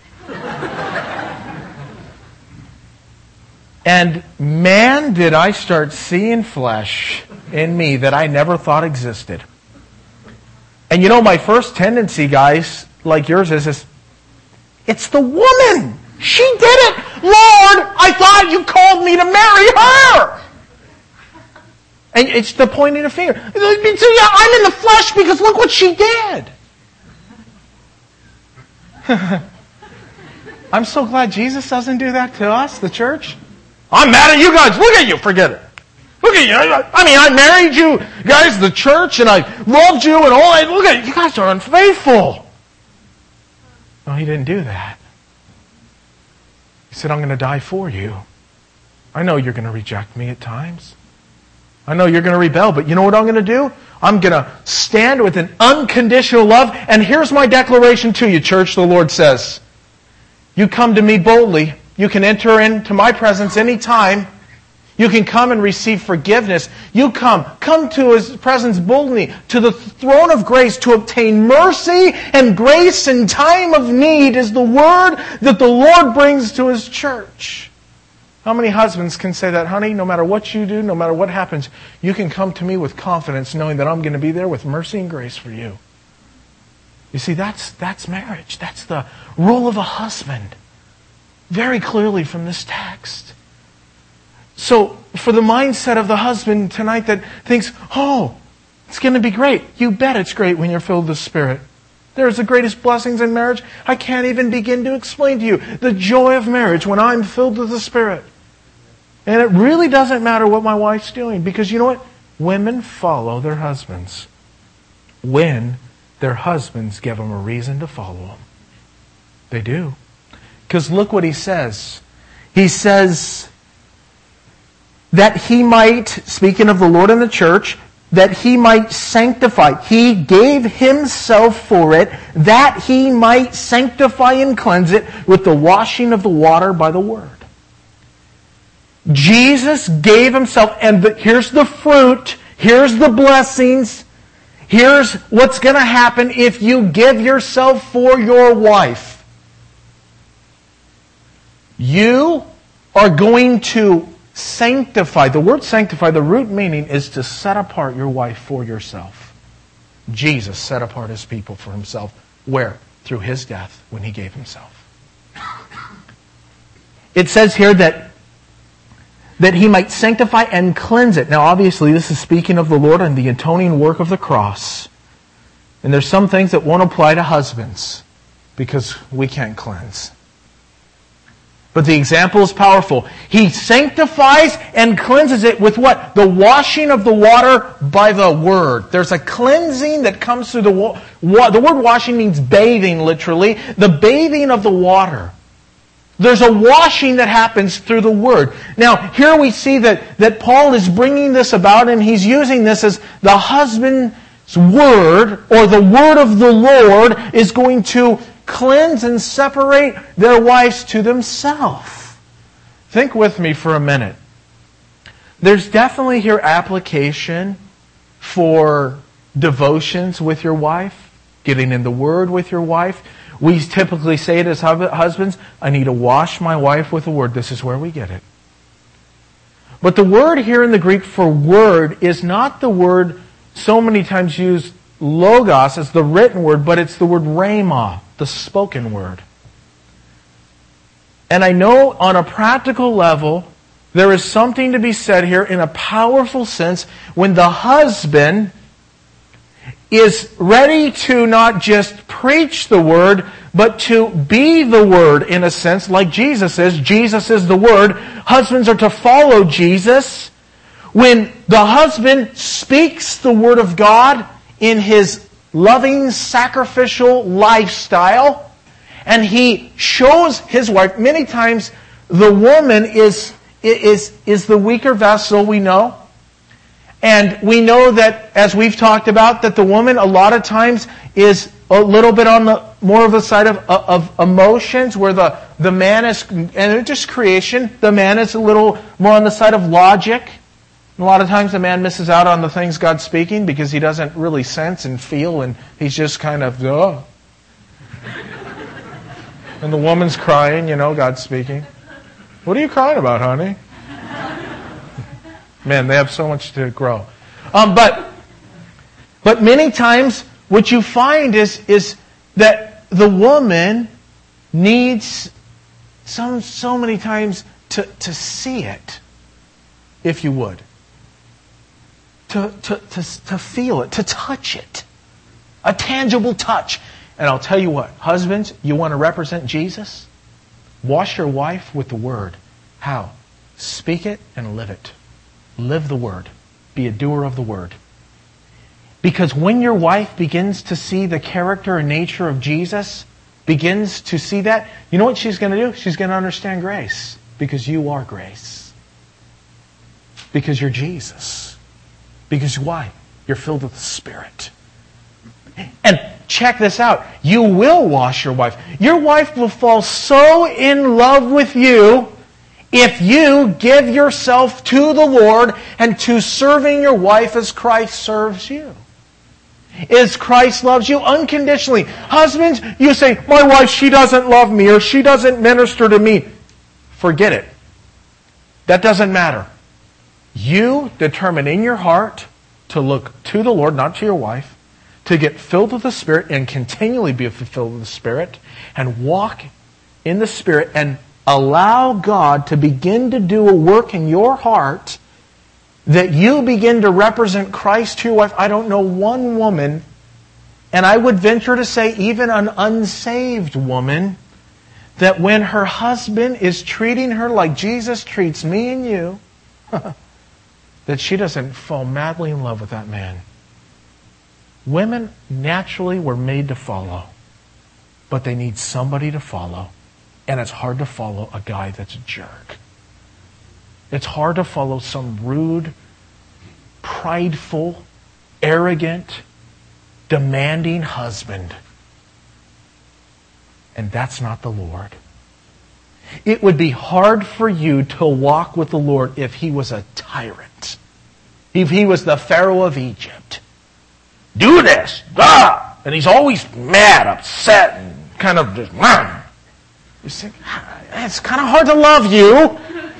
And man, did I start seeing flesh in me that I never thought existed. And you know, my first tendency, guys, like yours is, is it's the woman. She did it. Lord, I thought you called me to marry her. And it's the pointing a finger. So, yeah, I'm in the flesh because look what she did. I'm so glad Jesus doesn't do that to us, the church. I'm mad at you guys. Look at you. Forget it. Look at you. I mean, I married you guys, the church, and I loved you and all that. Look at you. You guys are unfaithful. No, he didn't do that. He said, I'm going to die for you. I know you're going to reject me at times. I know you're going to rebel, but you know what I'm going to do? I'm going to stand with an unconditional love. And here's my declaration to you, church, the Lord says. You come to me boldly. You can enter into my presence anytime. You can come and receive forgiveness. You come. Come to His presence boldly, to the throne of grace to obtain mercy and grace in time of need is the word that the Lord brings to His church. How many husbands can say that, honey, no matter what you do, no matter what happens, you can come to me with confidence knowing that I'm going to be there with mercy and grace for you. You see, that's, that's marriage. That's the role of a husband. Very clearly from this text. So, for the mindset of the husband tonight that thinks, oh, it's going to be great. You bet it's great when you're filled with the Spirit. There's the greatest blessings in marriage. I can't even begin to explain to you the joy of marriage when I'm filled with the Spirit. And it really doesn't matter what my wife's doing, because you know what? Women follow their husbands when their husbands give them a reason to follow them. They do. Because look what he says. He says that He might, speaking of the Lord and the church, that He might sanctify. He gave Himself for it, that He might sanctify and cleanse it with the washing of the water by the Word. Jesus gave Himself, and the, here's the fruit, here's the blessings, here's what's going to happen if you give yourself for your wife. You are going to sanctify. The word sanctify, the root meaning is to set apart your wife for yourself. Jesus set apart His people for Himself. Where? Through His death when He gave Himself. It says here that, that He might sanctify and cleanse it. Now obviously this is speaking of the Lord and the atoning work of the cross. And there's some things that won't apply to husbands because we can't cleanse. But the example is powerful. He sanctifies and cleanses it with what? The washing of the water by the Word. There's a cleansing that comes through the water. The word washing means bathing, literally. The bathing of the water. There's a washing that happens through the Word. Now, here we see that, that Paul is bringing this about, and he's using this as the husband's word, or the word of the Lord, is going to cleanse and separate their wives to themselves. Think with me for a minute. There's definitely here application for devotions with your wife, getting in the Word with your wife. We typically say it as husbands, I need to wash my wife with the Word. This is where we get it. But the word here in the Greek for word is not the word so many times used logos as the written word, but it's the word rhema, the spoken word. And I know on a practical level, there is something to be said here in a powerful sense when the husband is ready to not just preach the Word, but to be the Word in a sense, like Jesus is. Jesus is the Word. Husbands are to follow Jesus. When the husband speaks the Word of God in his loving, sacrificial lifestyle, And He shows His wife. Many times the woman is, is, is the weaker vessel, we know. And we know that, as we've talked about, that the woman a lot of times is a little bit on the more of the side of, of emotions, where the, the man is, and it's just creation, the man is a little more on the side of logic. And a lot of times the man misses out on the things God's speaking because he doesn't really sense and feel, and he's just kind of, oh. And the woman's crying, you know, God's speaking. What are you crying about, honey? Man, they have so much to grow. Um, but, but many times what you find is, is that the woman needs some, so many times to, to see it, if you would. To, to, to, to feel it, to touch it. A tangible touch. And I'll tell you what, husbands, you want to represent Jesus? Wash your wife with the Word. How? Speak it and live it. Live the Word. Be a doer of the Word. Because when your wife begins to see the character and nature of Jesus, begins to see that, you know what she's going to do? She's going to understand grace. Because you are grace. Because you're Jesus. Because why? You're filled with the Spirit. And check this out. You will wash your wife. Your wife will fall so in love with you if you give yourself to the Lord and to serving your wife as Christ serves you. As Christ loves you unconditionally. Husbands, you say, my wife, she doesn't love me or she doesn't minister to me. Forget it. That doesn't matter. You determine in your heart to look to the Lord, not to your wife, to get filled with the Spirit and continually be filled with the Spirit and walk in the Spirit and allow God to begin to do a work in your heart that you begin to represent Christ to your wife. I don't know one woman, and I would venture to say even an unsaved woman, that when her husband is treating her like Jesus treats me and you, that she doesn't fall madly in love with that man. Women naturally were made to follow, but they need somebody to follow. And it's hard to follow a guy that's a jerk. It's hard to follow some rude, prideful, arrogant, demanding husband. And that's not the Lord. It would be hard for you to walk with the Lord if He was a tyrant. If He was the Pharaoh of Egypt. Do this! Ah! And he's always mad, upset, and kind of just... Mah! You think, it's kind of hard to love you.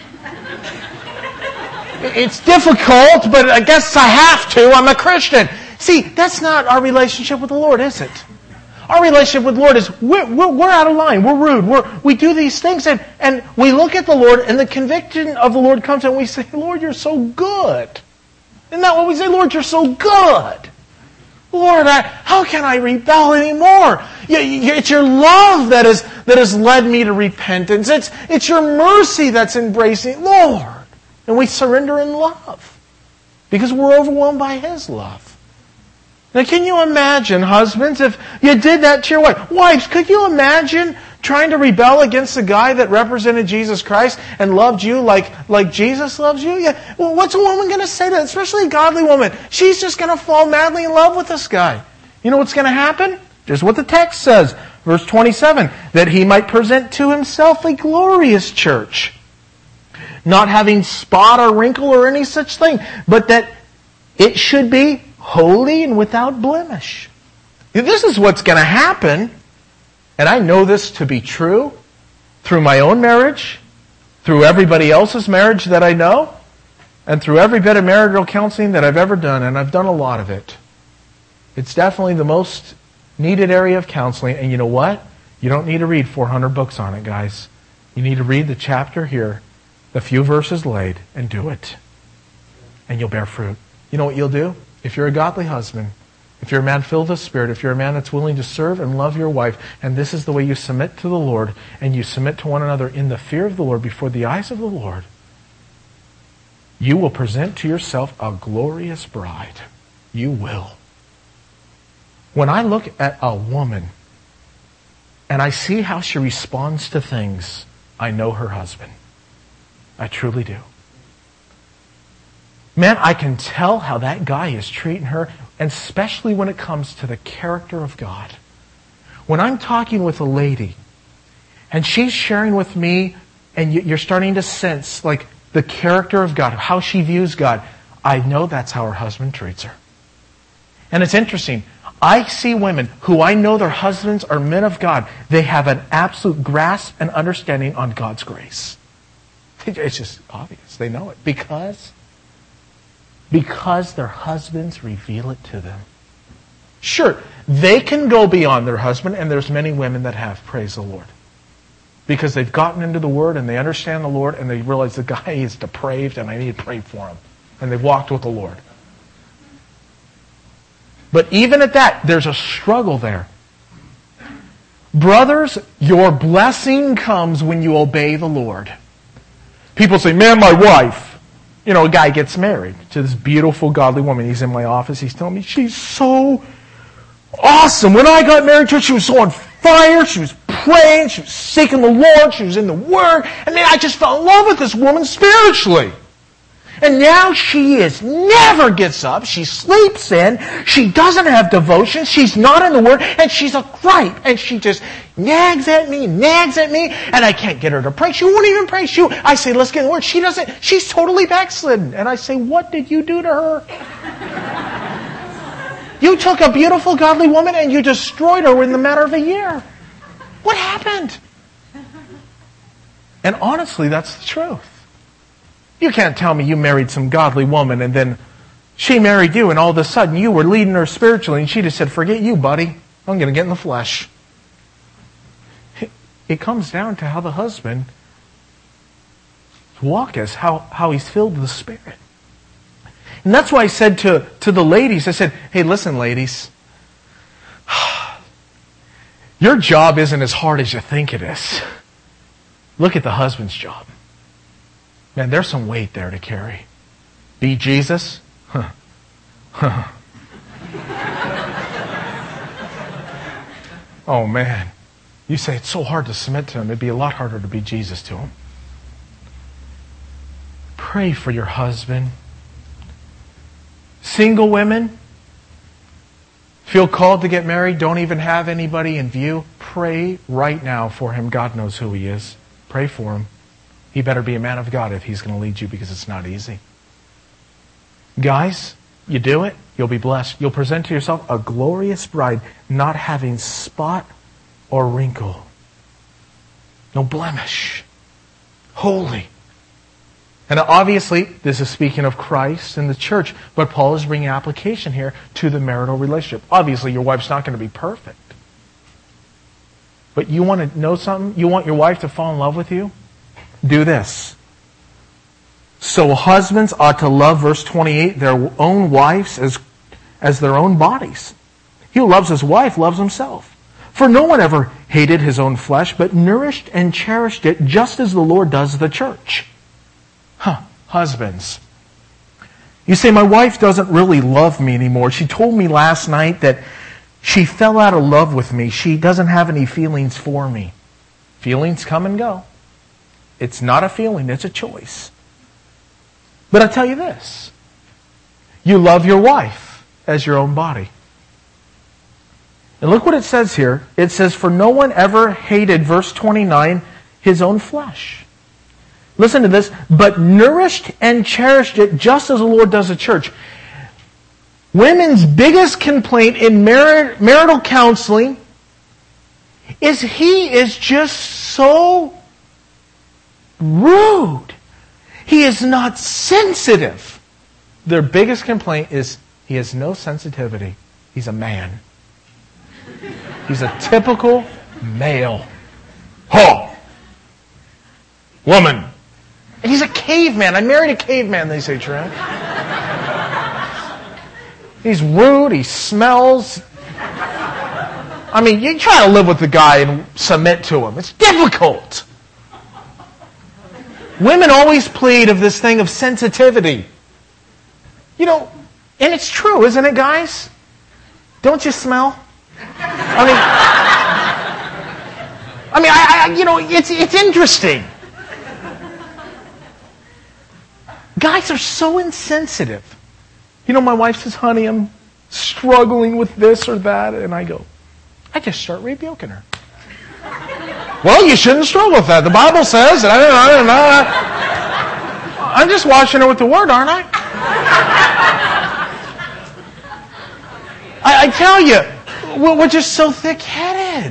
It's difficult, but I guess I have to. I'm a Christian. See, that's not our relationship with the Lord, is it? Our relationship with the Lord is we're, we're, we're out of line. We're rude. We're, we do these things, and, and we look at the Lord, and the conviction of the Lord comes, and we say, Lord, you're so good. Isn't that what we say? Lord, you're so good. Lord, I, how can I rebel anymore? It's your love that, is, that has led me to repentance. It's, it's your mercy that's embracing, Lord. And we surrender in love because we're overwhelmed by His love. Now, can you imagine, husbands, if you did that to your wife? Wives, could you imagine trying to rebel against the guy that represented Jesus Christ and loved you like, like Jesus loves you? Yeah. Well, what's a woman going to say to that? Especially a godly woman. She's just going to fall madly in love with this guy. You know what's going to happen? Just what the text says. Verse twenty-seven. That He might present to Himself a glorious church, not having spot or wrinkle or any such thing, but that it should be holy and without blemish. This is what's going to happen. And I know this to be true through my own marriage, through everybody else's marriage that I know, and through every bit of marital counseling that I've ever done, and I've done a lot of it. It's definitely the most needed area of counseling. And you know what? You don't need to read four hundred books on it, guys. You need to read the chapter here, the few verses laid, and do it. And you'll bear fruit. You know what you'll do? If you're a godly husband, if you're a man filled with the Spirit, if you're a man that's willing to serve and love your wife, and this is the way you submit to the Lord, and you submit to one another in the fear of the Lord before the eyes of the Lord, you will present to yourself a glorious bride. You will. When I look at a woman and I see how she responds to things, I know her husband. I truly do. Man, I can tell how that guy is treating her, and especially when it comes to the character of God. When I'm talking with a lady, and she's sharing with me, and you're starting to sense like the character of God, how she views God, I know that's how her husband treats her. And it's interesting. I see women who I know their husbands are men of God. They have an absolute grasp and understanding on God's grace. It's just obvious. They know it. Because, because their husbands reveal it to them. Sure, they can go beyond their husband, and there's many women that have, praise the Lord. Because they've gotten into the Word, and they understand the Lord, and they realize the guy is depraved, and I need to pray for him. And they've walked with the Lord. But even at that, there's a struggle there. Brothers, your blessing comes when you obey the Lord. People say, man, my wife. You know, a guy gets married to this beautiful, godly woman. He's in my office. He's telling me, she's so awesome. When I got married to her, she was so on fire. She was praying. She was seeking the Lord. She was in the Word. And man, I just fell in love with this woman spiritually. And now she is never gets up. She sleeps in. She doesn't have devotion. She's not in the Word. And she's a gripe. And she just nags at me, nags at me. And I can't get her to pray. She won't even pray. She, I say, let's get in the Word. She doesn't. She's totally backslidden. And I say, what did you do to her? You took a beautiful, godly woman and you destroyed her in the matter of a year. What happened? And honestly, that's the truth. You can't tell me you married some godly woman and then she married you and all of a sudden you were leading her spiritually and she just said, forget you, buddy. I'm going to get in the flesh. It comes down to how the husband walk is, how, how he's filled with the Spirit. And that's why I said to, to the ladies, I said, hey, listen, ladies. Your job isn't as hard as you think it is. Look at the husband's job. Man, there's some weight there to carry. Be Jesus? Huh. Huh. Oh, man. You say it's so hard to submit to him. It'd be a lot harder to be Jesus to him. Pray for your husband. Single women, feel called to get married, don't even have anybody in view. Pray right now for him. God knows who he is. Pray for him. He better be a man of God if he's going to lead you, because it's not easy. Guys, you do it, you'll be blessed. You'll present to yourself a glorious bride, not having spot or wrinkle. No blemish. Holy. And obviously, this is speaking of Christ and the church, but Paul is bringing application here to the marital relationship. Obviously, your wife's not going to be perfect. But you want to know something? You want your wife to fall in love with you? Do this. So husbands ought to love, verse twenty-eight, their own wives as, as their own bodies. He who loves his wife loves himself. For no one ever hated his own flesh, but nourished and cherished it, just as the Lord does the church. Huh, husbands. You say, my wife doesn't really love me anymore. She told me last night that she fell out of love with me. She doesn't have any feelings for me. Feelings come and go. It's not a feeling, it's a choice. But I'll tell you this. You love your wife as your own body. And look what it says here. It says, for no one ever hated, verse twenty-nine, his own flesh. Listen to this. But nourished and cherished it just as the Lord does the church. Women's biggest complaint in mar- marital counseling is he is just so rude. He is not sensitive. Their biggest complaint is he has no sensitivity. He's a man. He's a typical male. Oh! Woman. And he's a caveman. I married a caveman, they say, Trent. He's rude. He smells. I mean, you try to live with the guy and submit to him. It's difficult. Women always plead of this thing of sensitivity. You know, and it's true, isn't it, guys? Don't you smell? I I mean, I, I, you know, it's it's interesting. Guys are so insensitive. You know, my wife says, honey, I'm struggling with this or that. And I go, I just start rebuking her. Well, you shouldn't struggle with that. The Bible says, I don't know, I don't know. I'm just washing her with the Word, aren't I? I, I tell you, we're just so thick-headed.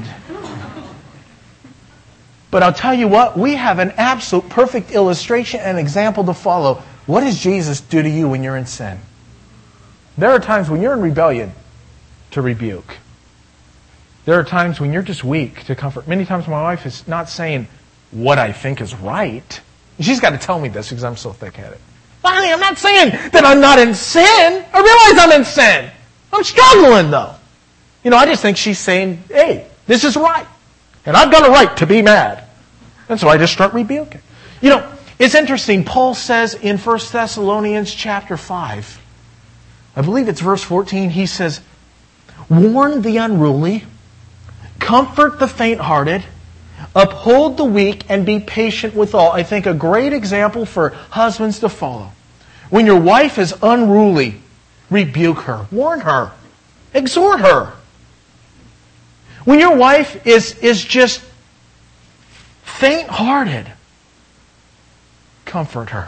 But I'll tell you what, we have an absolute perfect illustration and example to follow. What does Jesus do to you when you're in sin? There are times when you're in rebellion to rebuke. There are times when you're just weak to comfort. Many times my wife is not saying what I think is right. She's got to tell me this because I'm so thick-headed. Honey, I'm not saying that I'm not in sin. I realize I'm in sin. I'm struggling, though. You know, I just think she's saying, hey, this is right. And I've got a right to be mad. And so I just start rebuking. You know, it's interesting. Paul says in First Thessalonians chapter five, I believe it's verse fourteen, he says, warn the unruly, comfort the faint-hearted, uphold the weak, and be patient with all. I think a great example for husbands to follow. When your wife is unruly, rebuke her, warn her, exhort her. When your wife is, is just faint-hearted, comfort her.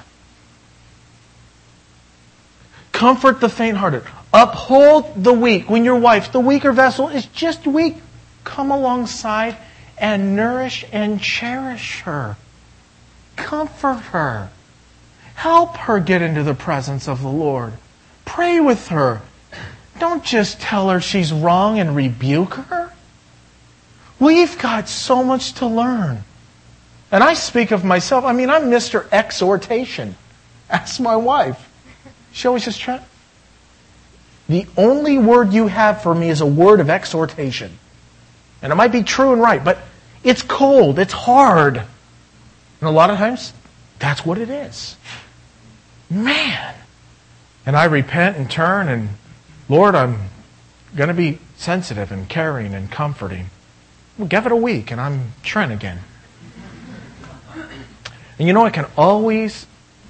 Comfort the faint-hearted. Uphold the weak. When your wife, the weaker vessel, is just weak, come alongside and nourish and cherish her. Comfort her. Help her get into the presence of the Lord. Pray with her. Don't just tell her she's wrong and rebuke her. We've got so much to learn. And I speak of myself. I mean, I'm Mister Exhortation. Ask my wife. She always just tries. The only word you have for me is a word of exhortation. And it might be true and right, but it's cold, it's hard. And a lot of times, that's what it is. Man. And I repent and turn and, Lord, I'm going to be sensitive and caring and comforting. Well, give it a week and I'm Trent again. And you know, I can always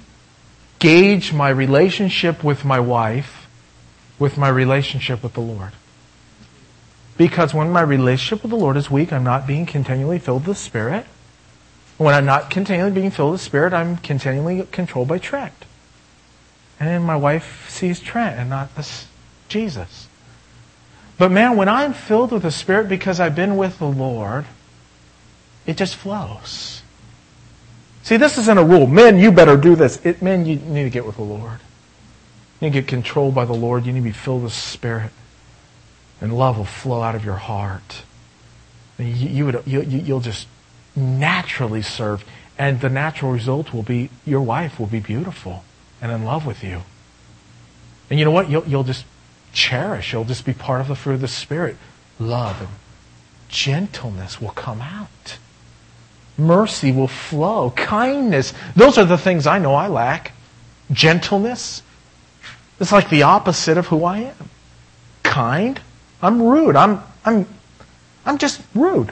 gauge my relationship with my wife with my relationship with the Lord. Because when my relationship with the Lord is weak, I'm not being continually filled with the Spirit. When I'm not continually being filled with the Spirit, I'm continually controlled by Trent. And then my wife sees Trent and not this Jesus. But man, when I'm filled with the Spirit because I've been with the Lord, it just flows. See, this isn't a rule. Men, you better do this. It, men, you need to get with the Lord. You need to get controlled by the Lord. You need to be filled with the Spirit. And love will flow out of your heart. And you, you would, you, you'll just naturally serve. And the natural result will be your wife will be beautiful and in love with you. And you know what? You'll, you'll just cherish. You'll just be part of the fruit of the Spirit. Love and gentleness will come out. Mercy will flow. Kindness. Those are the things I know I lack. Gentleness. It's like the opposite of who I am. Kind. I'm rude. I'm I'm I'm just rude.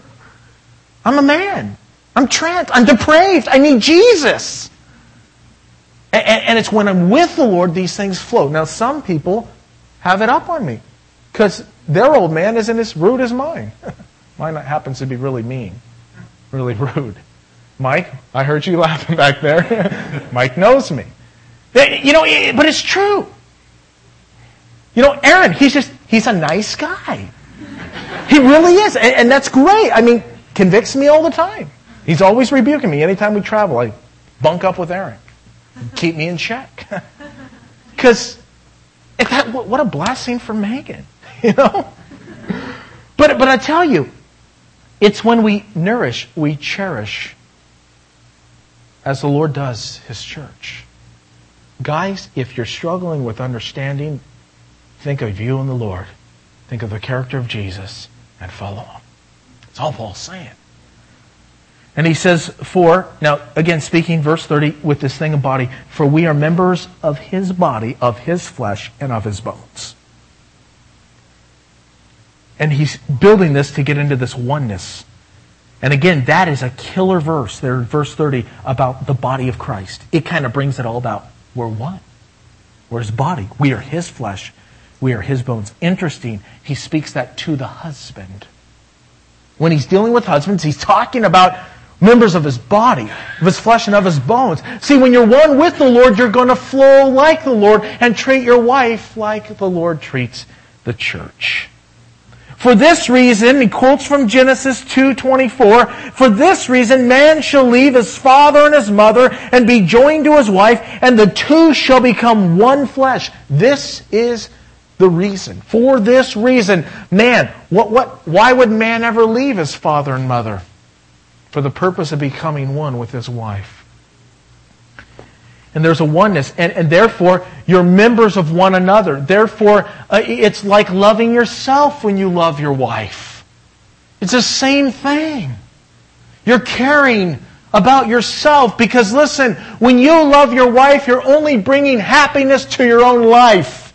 I'm a man. I'm Trent. I'm depraved. I need Jesus. And, and it's when I'm with the Lord these things flow. Now some people have it up on me because their old man isn't as rude as mine. Mine happens to be really mean. Really rude. Mike, I heard you laughing back there. Mike knows me. You know, but it's true. You know, Aaron, he's just, he's a nice guy. He really is. And, and that's great. I mean, convicts me all the time. He's always rebuking me. Anytime we travel, I bunk up with Aaron. Keep me in check. Because what a blessing for Megan. You know? But, but I tell you, it's when we nourish, we cherish, as the Lord does His church. Guys, if you're struggling with understanding, think of you and the Lord. Think of the character of Jesus and follow Him. That's all Paul's saying. And he says, for, now again speaking, verse thirty, with this thing of body, for we are members of His body, of His flesh, and of His bones. And he's building this to get into this oneness. And again, that is a killer verse there in verse thirty about the body of Christ. It kind of brings it all about. We're one. We're His body. We are His flesh. We are His bones. Interesting, He speaks that to the husband. When He's dealing with husbands, He's talking about members of His body, of His flesh and of His bones. See, when you're one with the Lord, you're going to flow like the Lord and treat your wife like the Lord treats the church. For this reason, he quotes from Genesis two twenty-four, for this reason man shall leave his father and his mother and be joined to his wife, and the two shall become one flesh. This is the reason. For this reason, man, what, what, why would man ever leave his father and mother? For the purpose of becoming one with his wife. And there's a oneness. And, and therefore, you're members of one another. Therefore, uh, it's like loving yourself when you love your wife. It's the same thing. You're caring about yourself. Because listen, when you love your wife, you're only bringing happiness to your own life.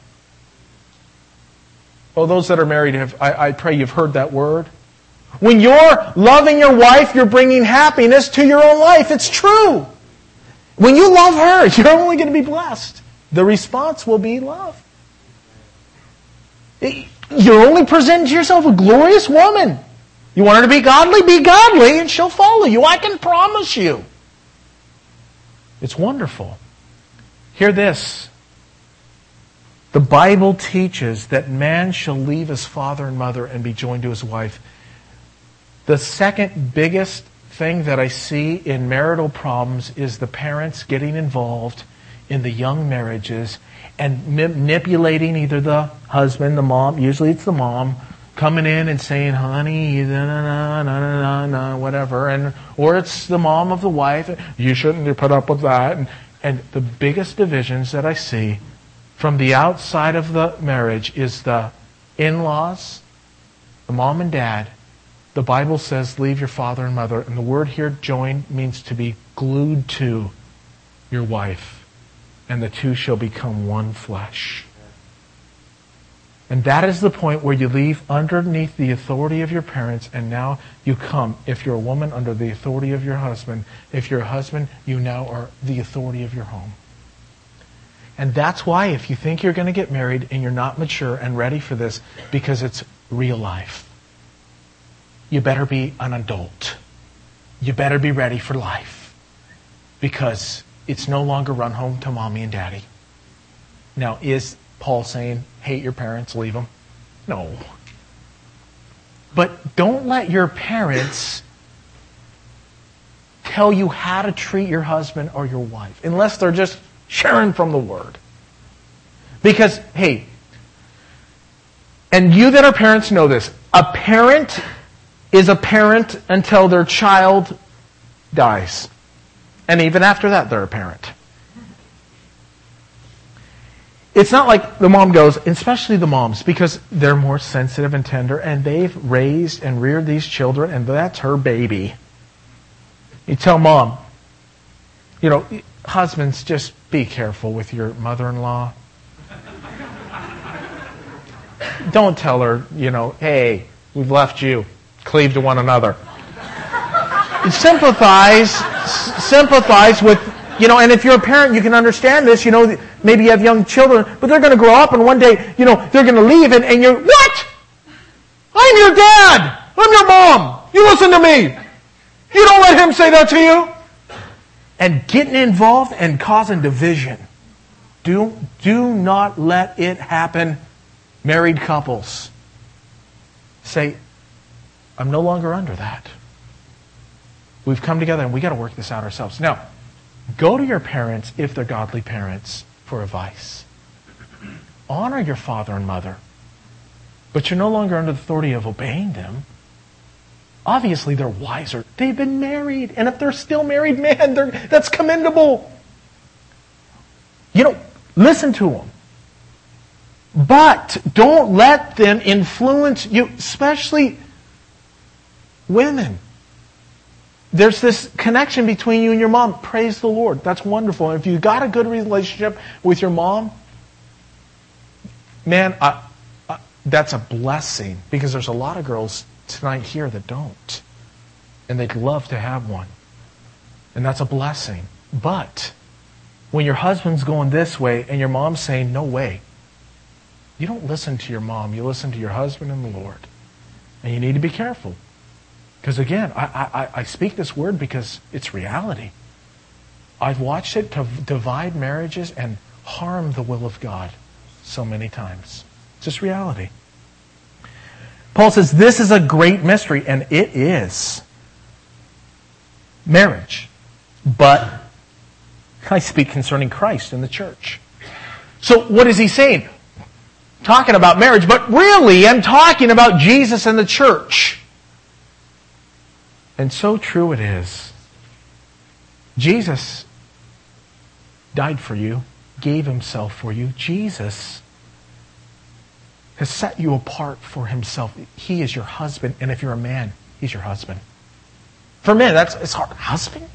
Oh, those that are married, have, I, I pray you've heard that word. When you're loving your wife, you're bringing happiness to your own life. It's true. When you love her, you're only going to be blessed. The response will be love. You're only presenting to yourself a glorious woman. You want her to be godly? Be godly and she'll follow you. I can promise you. It's wonderful. Hear this. The Bible teaches that man shall leave his father and mother and be joined to his wife. The second biggest thing that I see in marital problems is the parents getting involved in the young marriages and manipulating either the husband, the mom, usually it's the mom, coming in and saying, honey, na na na na na na, whatever, and or it's the mom of the wife, you shouldn't put up with that. And, and the biggest divisions that I see from the outside of the marriage is the in-laws, the mom and dad. The Bible says, leave your father and mother. And the word here, join, means to be glued to your wife. And the two shall become one flesh. And that is the point where you leave underneath the authority of your parents, and now you come, if you're a woman, under the authority of your husband. If you're a husband, you now are the authority of your home. And that's why if you think you're going to get married and you're not mature and ready for this, because it's real life, you better be an adult. You better be ready for life. Because it's no longer run home to mommy and daddy. Now, is Paul saying, hate your parents, leave them? No. But don't let your parents tell you how to treat your husband or your wife. Unless they're just sharing from the Word. Because, hey, and you that are parents know this. A parent is a parent until their child dies. And even after that, they're a parent. It's not like the mom goes, especially the moms, because they're more sensitive and tender, and they've raised and reared these children, and that's her baby. You tell mom, you know, husbands, just be careful with your mother-in-law. Don't tell her, you know, hey, we've left you. Cleave to one another. Sympathize, sympathize with, you know, and if you're a parent, you can understand this, you know, maybe you have young children, but they're going to grow up and one day, you know, they're going to leave and, and you're, what? I'm your dad. I'm your mom. You listen to me. You don't let him say that to you. And getting involved and causing division. Do, do not let it happen, married couples. Say, I'm no longer under that. We've come together and we got to work this out ourselves. Now, go to your parents, if they're godly parents, for advice. Honor your father and mother. But you're no longer under the authority of obeying them. Obviously, they're wiser. They've been married. And if they're still married, man, they're, that's commendable. You know, listen to them. But don't let them influence you, especially women. There's this connection between you and your mom. Praise the Lord. That's wonderful. And if you've got a good relationship with your mom, man, I, I, that's a blessing. Because there's a lot of girls tonight here that don't. And they'd love to have one. And that's a blessing. But when your husband's going this way and your mom's saying, no way, you don't listen to your mom. You listen to your husband and the Lord. And you need to be careful. Because again, I, I, I speak this word because it's reality. I've watched it to divide marriages and harm the will of God so many times. It's just reality. Paul says this is a great mystery, and it is. Marriage. But I speak concerning Christ and the church. So what is he saying? Talking about marriage, but really I'm talking about Jesus and the church. And so true it is. Jesus died for you, gave himself for you. Jesus has set you apart for himself. He is your husband, and if you're a man, he's your husband. For men, that's it's hard. Husband?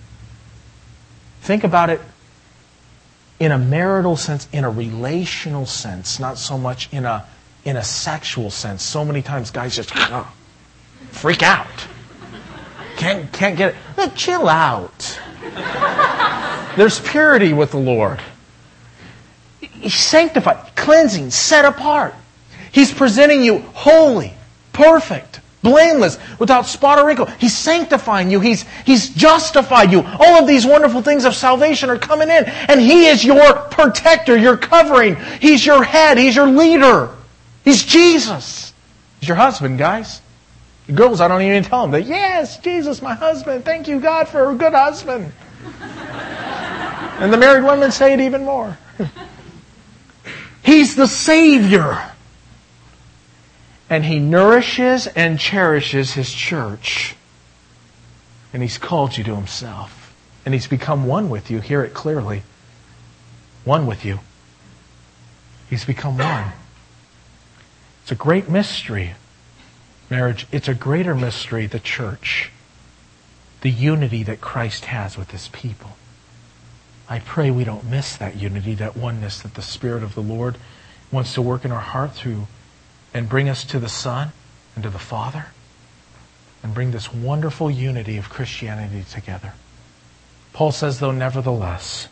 Think about it in a marital sense, in a relational sense, not so much in a in a sexual sense. So many times guys just oh, freak out. Can't can't get it. Look, chill out. There's purity with the Lord. He's sanctified, cleansing, set apart. He's presenting you holy, perfect, blameless, without spot or wrinkle. He's sanctifying you. He's, he's justified you. All of these wonderful things of salvation are coming in. And He is your protector, your covering. He's your head. He's your leader. He's Jesus. He's your husband, guys. The girls, I don't even tell them that, yes, Jesus, my husband. Thank you, God, for a good husband. And the married women say it even more. He's the Savior. And He nourishes and cherishes His church. And He's called you to Himself. And He's become one with you. Hear it clearly. One with you. He's become one. It's a great mystery, marriage. It's a greater mystery, the church. The unity that Christ has with His people. I pray we don't miss that unity, that oneness that the Spirit of the Lord wants to work in our heart through and bring us to the Son and to the Father and bring this wonderful unity of Christianity together. Paul says, though, nevertheless,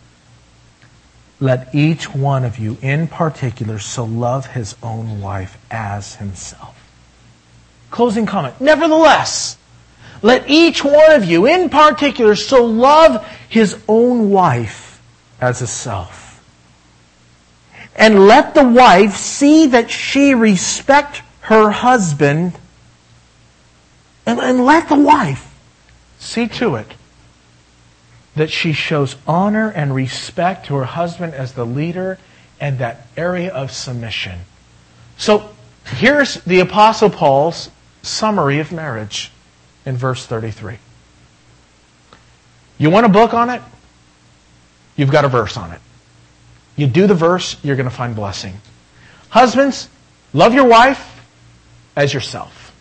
let each one of you in particular so love his own wife as himself. Closing comment. Nevertheless, let each one of you in particular so love his own wife as himself. And let the wife see that she respect her husband. And, and let the wife see to it that she shows honor and respect to her husband as the leader and that area of submission. So here's the Apostle Paul's summary of marriage in verse thirty-three. You want a book on it? You've got a verse on it. You do the verse, you're going to find blessing. Husbands, love your wife as yourself.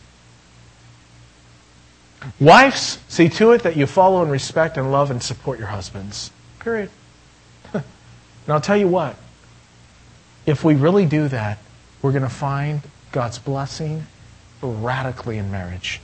Wives, see to it that you follow and respect and love and support your husbands. Period. And I'll tell you what, if we really do that, we're going to find God's blessing radically in marriage.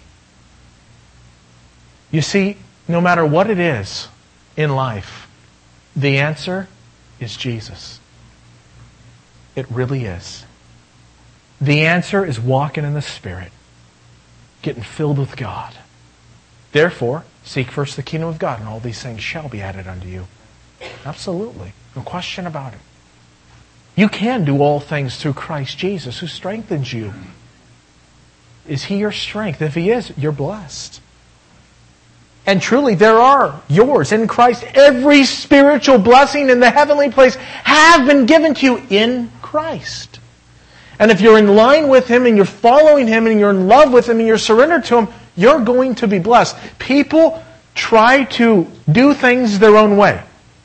You see, no matter what it is in life, the answer is Jesus. It really is. The answer is walking in the Spirit, getting filled with God. Therefore, seek first the kingdom of God, and all these things shall be added unto you. Absolutely. No question about it. You can do all things through Christ Jesus, who strengthens you. Is He your strength? If He is, you're blessed. And truly, there are yours in Christ. Every spiritual blessing in the heavenly place have been given to you in Christ. And if you're in line with Him and you're following Him and you're in love with Him and you're surrendered to Him, you're going to be blessed. People try to do things their own way.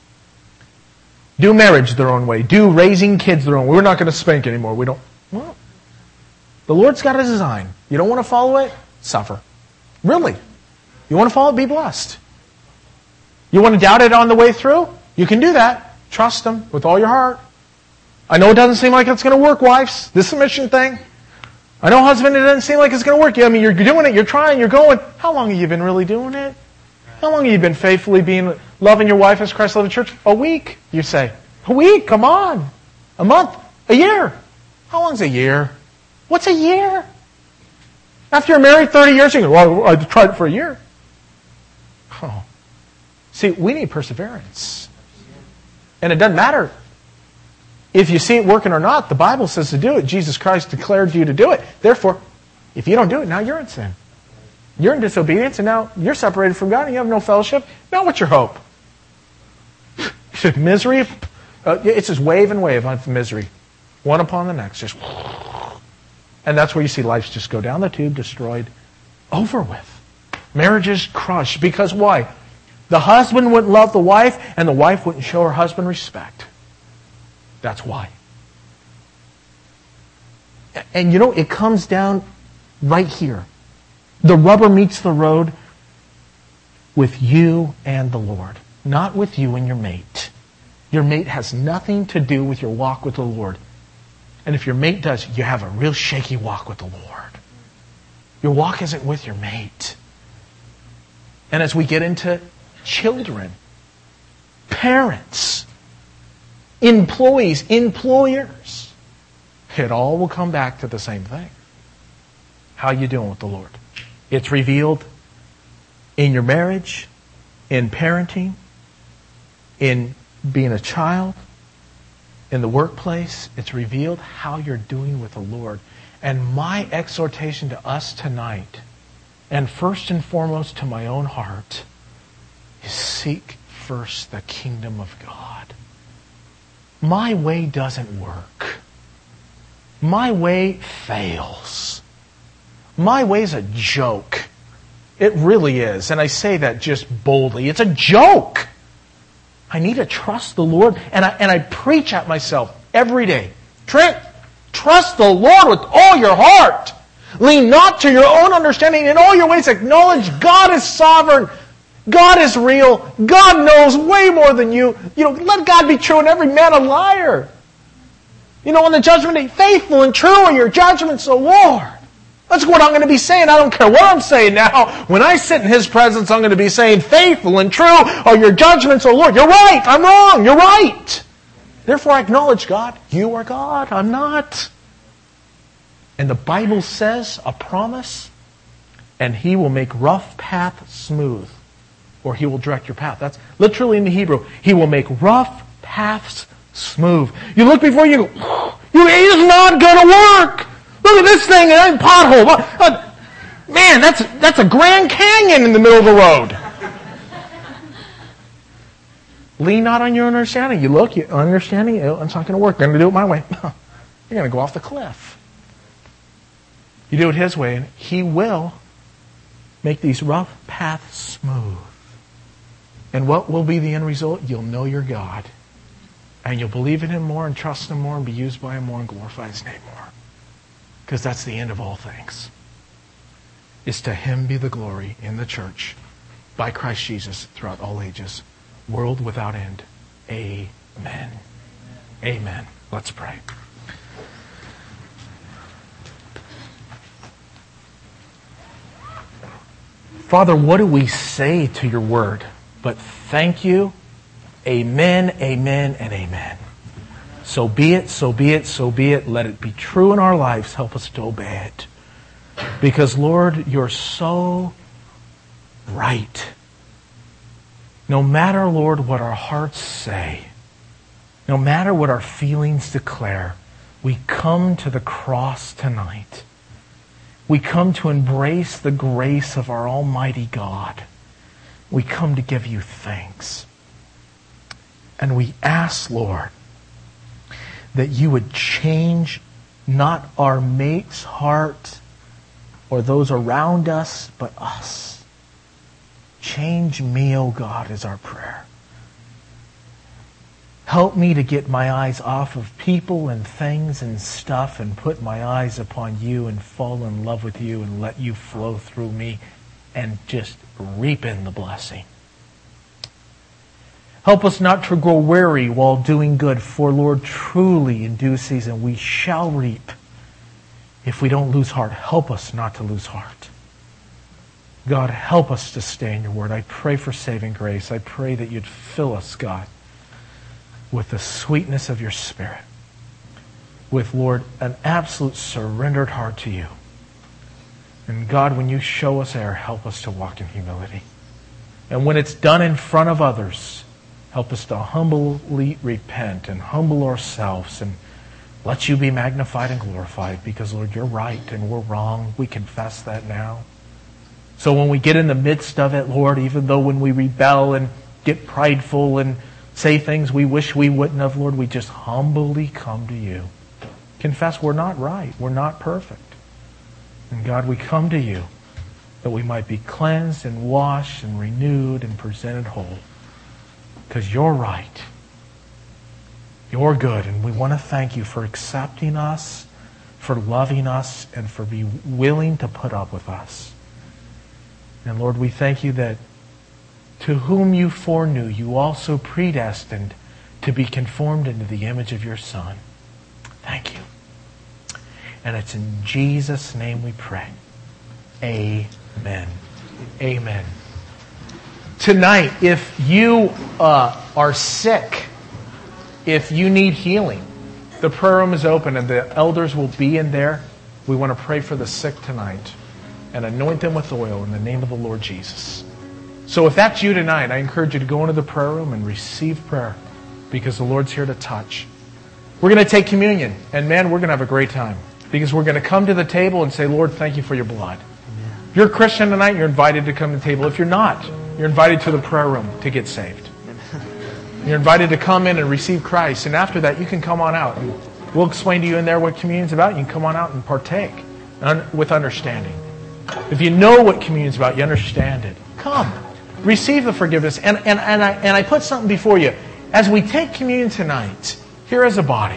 Do marriage their own way. Do raising kids their own way. We're not going to spank anymore. We don't. Well, the Lord's got a design. You don't want to follow it? Suffer. Really. You want to follow it? Be blessed. You want to doubt it on the way through? You can do that. Trust Him with all your heart. I know it doesn't seem like it's going to work, wives. This submission thing. I know, husband, it doesn't seem like it's going to work. I mean, you're doing it, you're trying, you're going. How long have you been really doing it? How long have you been faithfully being loving your wife as Christ loved the church? A week, you say. A week, come on. A month, a year. How long's a year? What's a year? After you're married thirty years, you go, well, I tried it for a year. Oh. See, we need perseverance. And it doesn't matter if you see it working or not. The Bible says to do it. Jesus Christ declared you to do it. Therefore, if you don't do it, now you're in sin. You're in disobedience, and now you're separated from God, and you have no fellowship. Now what's your hope? Misery? Uh, it's just wave and wave of misery. One upon the next. Just, and that's where you see lives just go down the tube, destroyed, over with. Marriages crushed. Because why? The husband wouldn't love the wife, and the wife wouldn't show her husband respect. That's why. And you know, it comes down right here. The rubber meets the road with you and the Lord, not with you and your mate. Your mate has nothing to do with your walk with the Lord. And if your mate does, you have a real shaky walk with the Lord. Your walk isn't with your mate. And as we get into children, parents, employees, employers, it all will come back to the same thing. How you doing with the Lord? It's revealed in your marriage, in parenting, in being a child, in the workplace. It's revealed how you're doing with the Lord. And my exhortation to us tonight, and first and foremost to my own heart, is seek first the kingdom of God. My way doesn't work. My way fails. My way's a joke. It really is. And I say that just boldly. It's a joke. I need to trust the Lord. And I, and I preach at myself every day. Trent, trust the Lord with all your heart. Lean not to your own understanding. In all your ways acknowledge God is sovereign. God is real. God knows way more than you. You know, let God be true and every man a liar. You know, on the judgment day, faithful and true are your judgments, O Lord. That's what I'm going to be saying. I don't care what I'm saying now. When I sit in His presence, I'm going to be saying, faithful and true are your judgments, O Lord. You're right. I'm wrong. You're right. Therefore, I acknowledge God. You are God. I'm not. And the Bible says a promise, and He will make rough path smooth, or He will direct your path. That's literally in the Hebrew. He will make rough paths smooth. You look before you go, you, it is not going to work. Look at this thing, and pothole. Uh, man, that's that's a Grand Canyon in the middle of the road. Lean not on your understanding. You look, you understanding, it's not going to work. I'm going to do it my way. You're going to go off the cliff. You do it His way, and He will make these rough paths smooth. And what will be the end result? You'll know your God. And you'll believe in Him more and trust Him more and be used by Him more and glorify His name more. Because that's the end of all things. Is to Him be the glory in the church by Christ Jesus throughout all ages, world without end. Amen. Amen. Let's pray. Father, what do we say to your word? But thank you. Amen, amen, and amen. So be it, so be it, so be it. Let it be true in our lives. Help us to obey it. Because, Lord, you're so right. No matter, Lord, what our hearts say, no matter what our feelings declare, we come to the cross tonight. We come to embrace the grace of our Almighty God. We come to give you thanks. And we ask, Lord, that you would change not our mate's heart or those around us, but us. Change me, O God, is our prayer. Help me to get my eyes off of people and things and stuff and put my eyes upon you and fall in love with you and let you flow through me and just reap in the blessing. Help us not to grow weary while doing good, for, Lord, truly in due season we shall reap If we don't lose heart, help us not to lose heart. God, help us to stay in your word. I pray for saving grace. I pray that you'd fill us, God, with the sweetness of your Spirit. With, Lord, an absolute surrendered heart to you. And God, when you show us error, help us to walk in humility. And when it's done in front of others, help us to humbly repent and humble ourselves and let you be magnified and glorified. Because, Lord, you're right and we're wrong. We confess that now. So when we get in the midst of it, Lord, even though when we rebel and get prideful and say things we wish we wouldn't have, Lord, we just humbly come to you. Confess we're not right. We're not perfect. And God, we come to you that we might be cleansed and washed and renewed and presented whole. Because you're right. You're good. And we want to thank you for accepting us, for loving us, and for being willing to put up with us. And Lord, we thank you that to whom you foreknew, you also predestined to be conformed into the image of your Son. Thank you. And it's in Jesus' name we pray. Amen. Amen. Tonight, if you uh, are sick, if you need healing, the prayer room is open and the elders will be in there. We want to pray for the sick tonight and anoint them with oil in the name of the Lord Jesus. So if that's you tonight, I encourage you to go into the prayer room and receive prayer because the Lord's here to touch. We're going to take communion, and man, we're going to have a great time because we're going to come to the table and say, Lord, thank you for your blood. Amen. If you're a Christian tonight, you're invited to come to the table. If you're not, you're invited to the prayer room to get saved. Amen. You're invited to come in and receive Christ, and after that, you can come on out. We'll explain to you in there what communion's about. You can come on out and partake with understanding. If you know what communion's about, you understand it. Come. Receive the forgiveness. And, and, and, I, and I put something before you. As we take communion tonight, here as a body,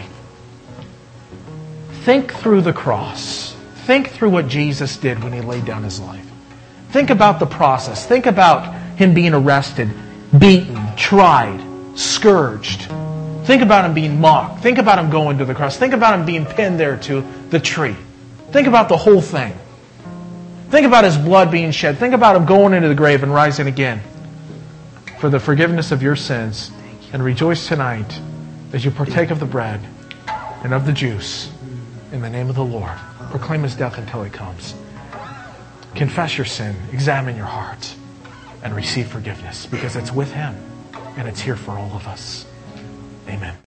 think through the cross. Think through what Jesus did when he laid down his life. Think about the process. Think about him being arrested, beaten, tried, scourged. Think about him being mocked. Think about him going to the cross. Think about him being pinned there to the tree. Think about the whole thing. Think about his blood being shed. Think about him going into the grave and rising again for the forgiveness of your sins. And rejoice tonight as you partake of the bread and of the juice in the name of the Lord. Proclaim his death until he comes. Confess your sin. Examine your heart. And receive forgiveness because it's with him and it's here for all of us. Amen.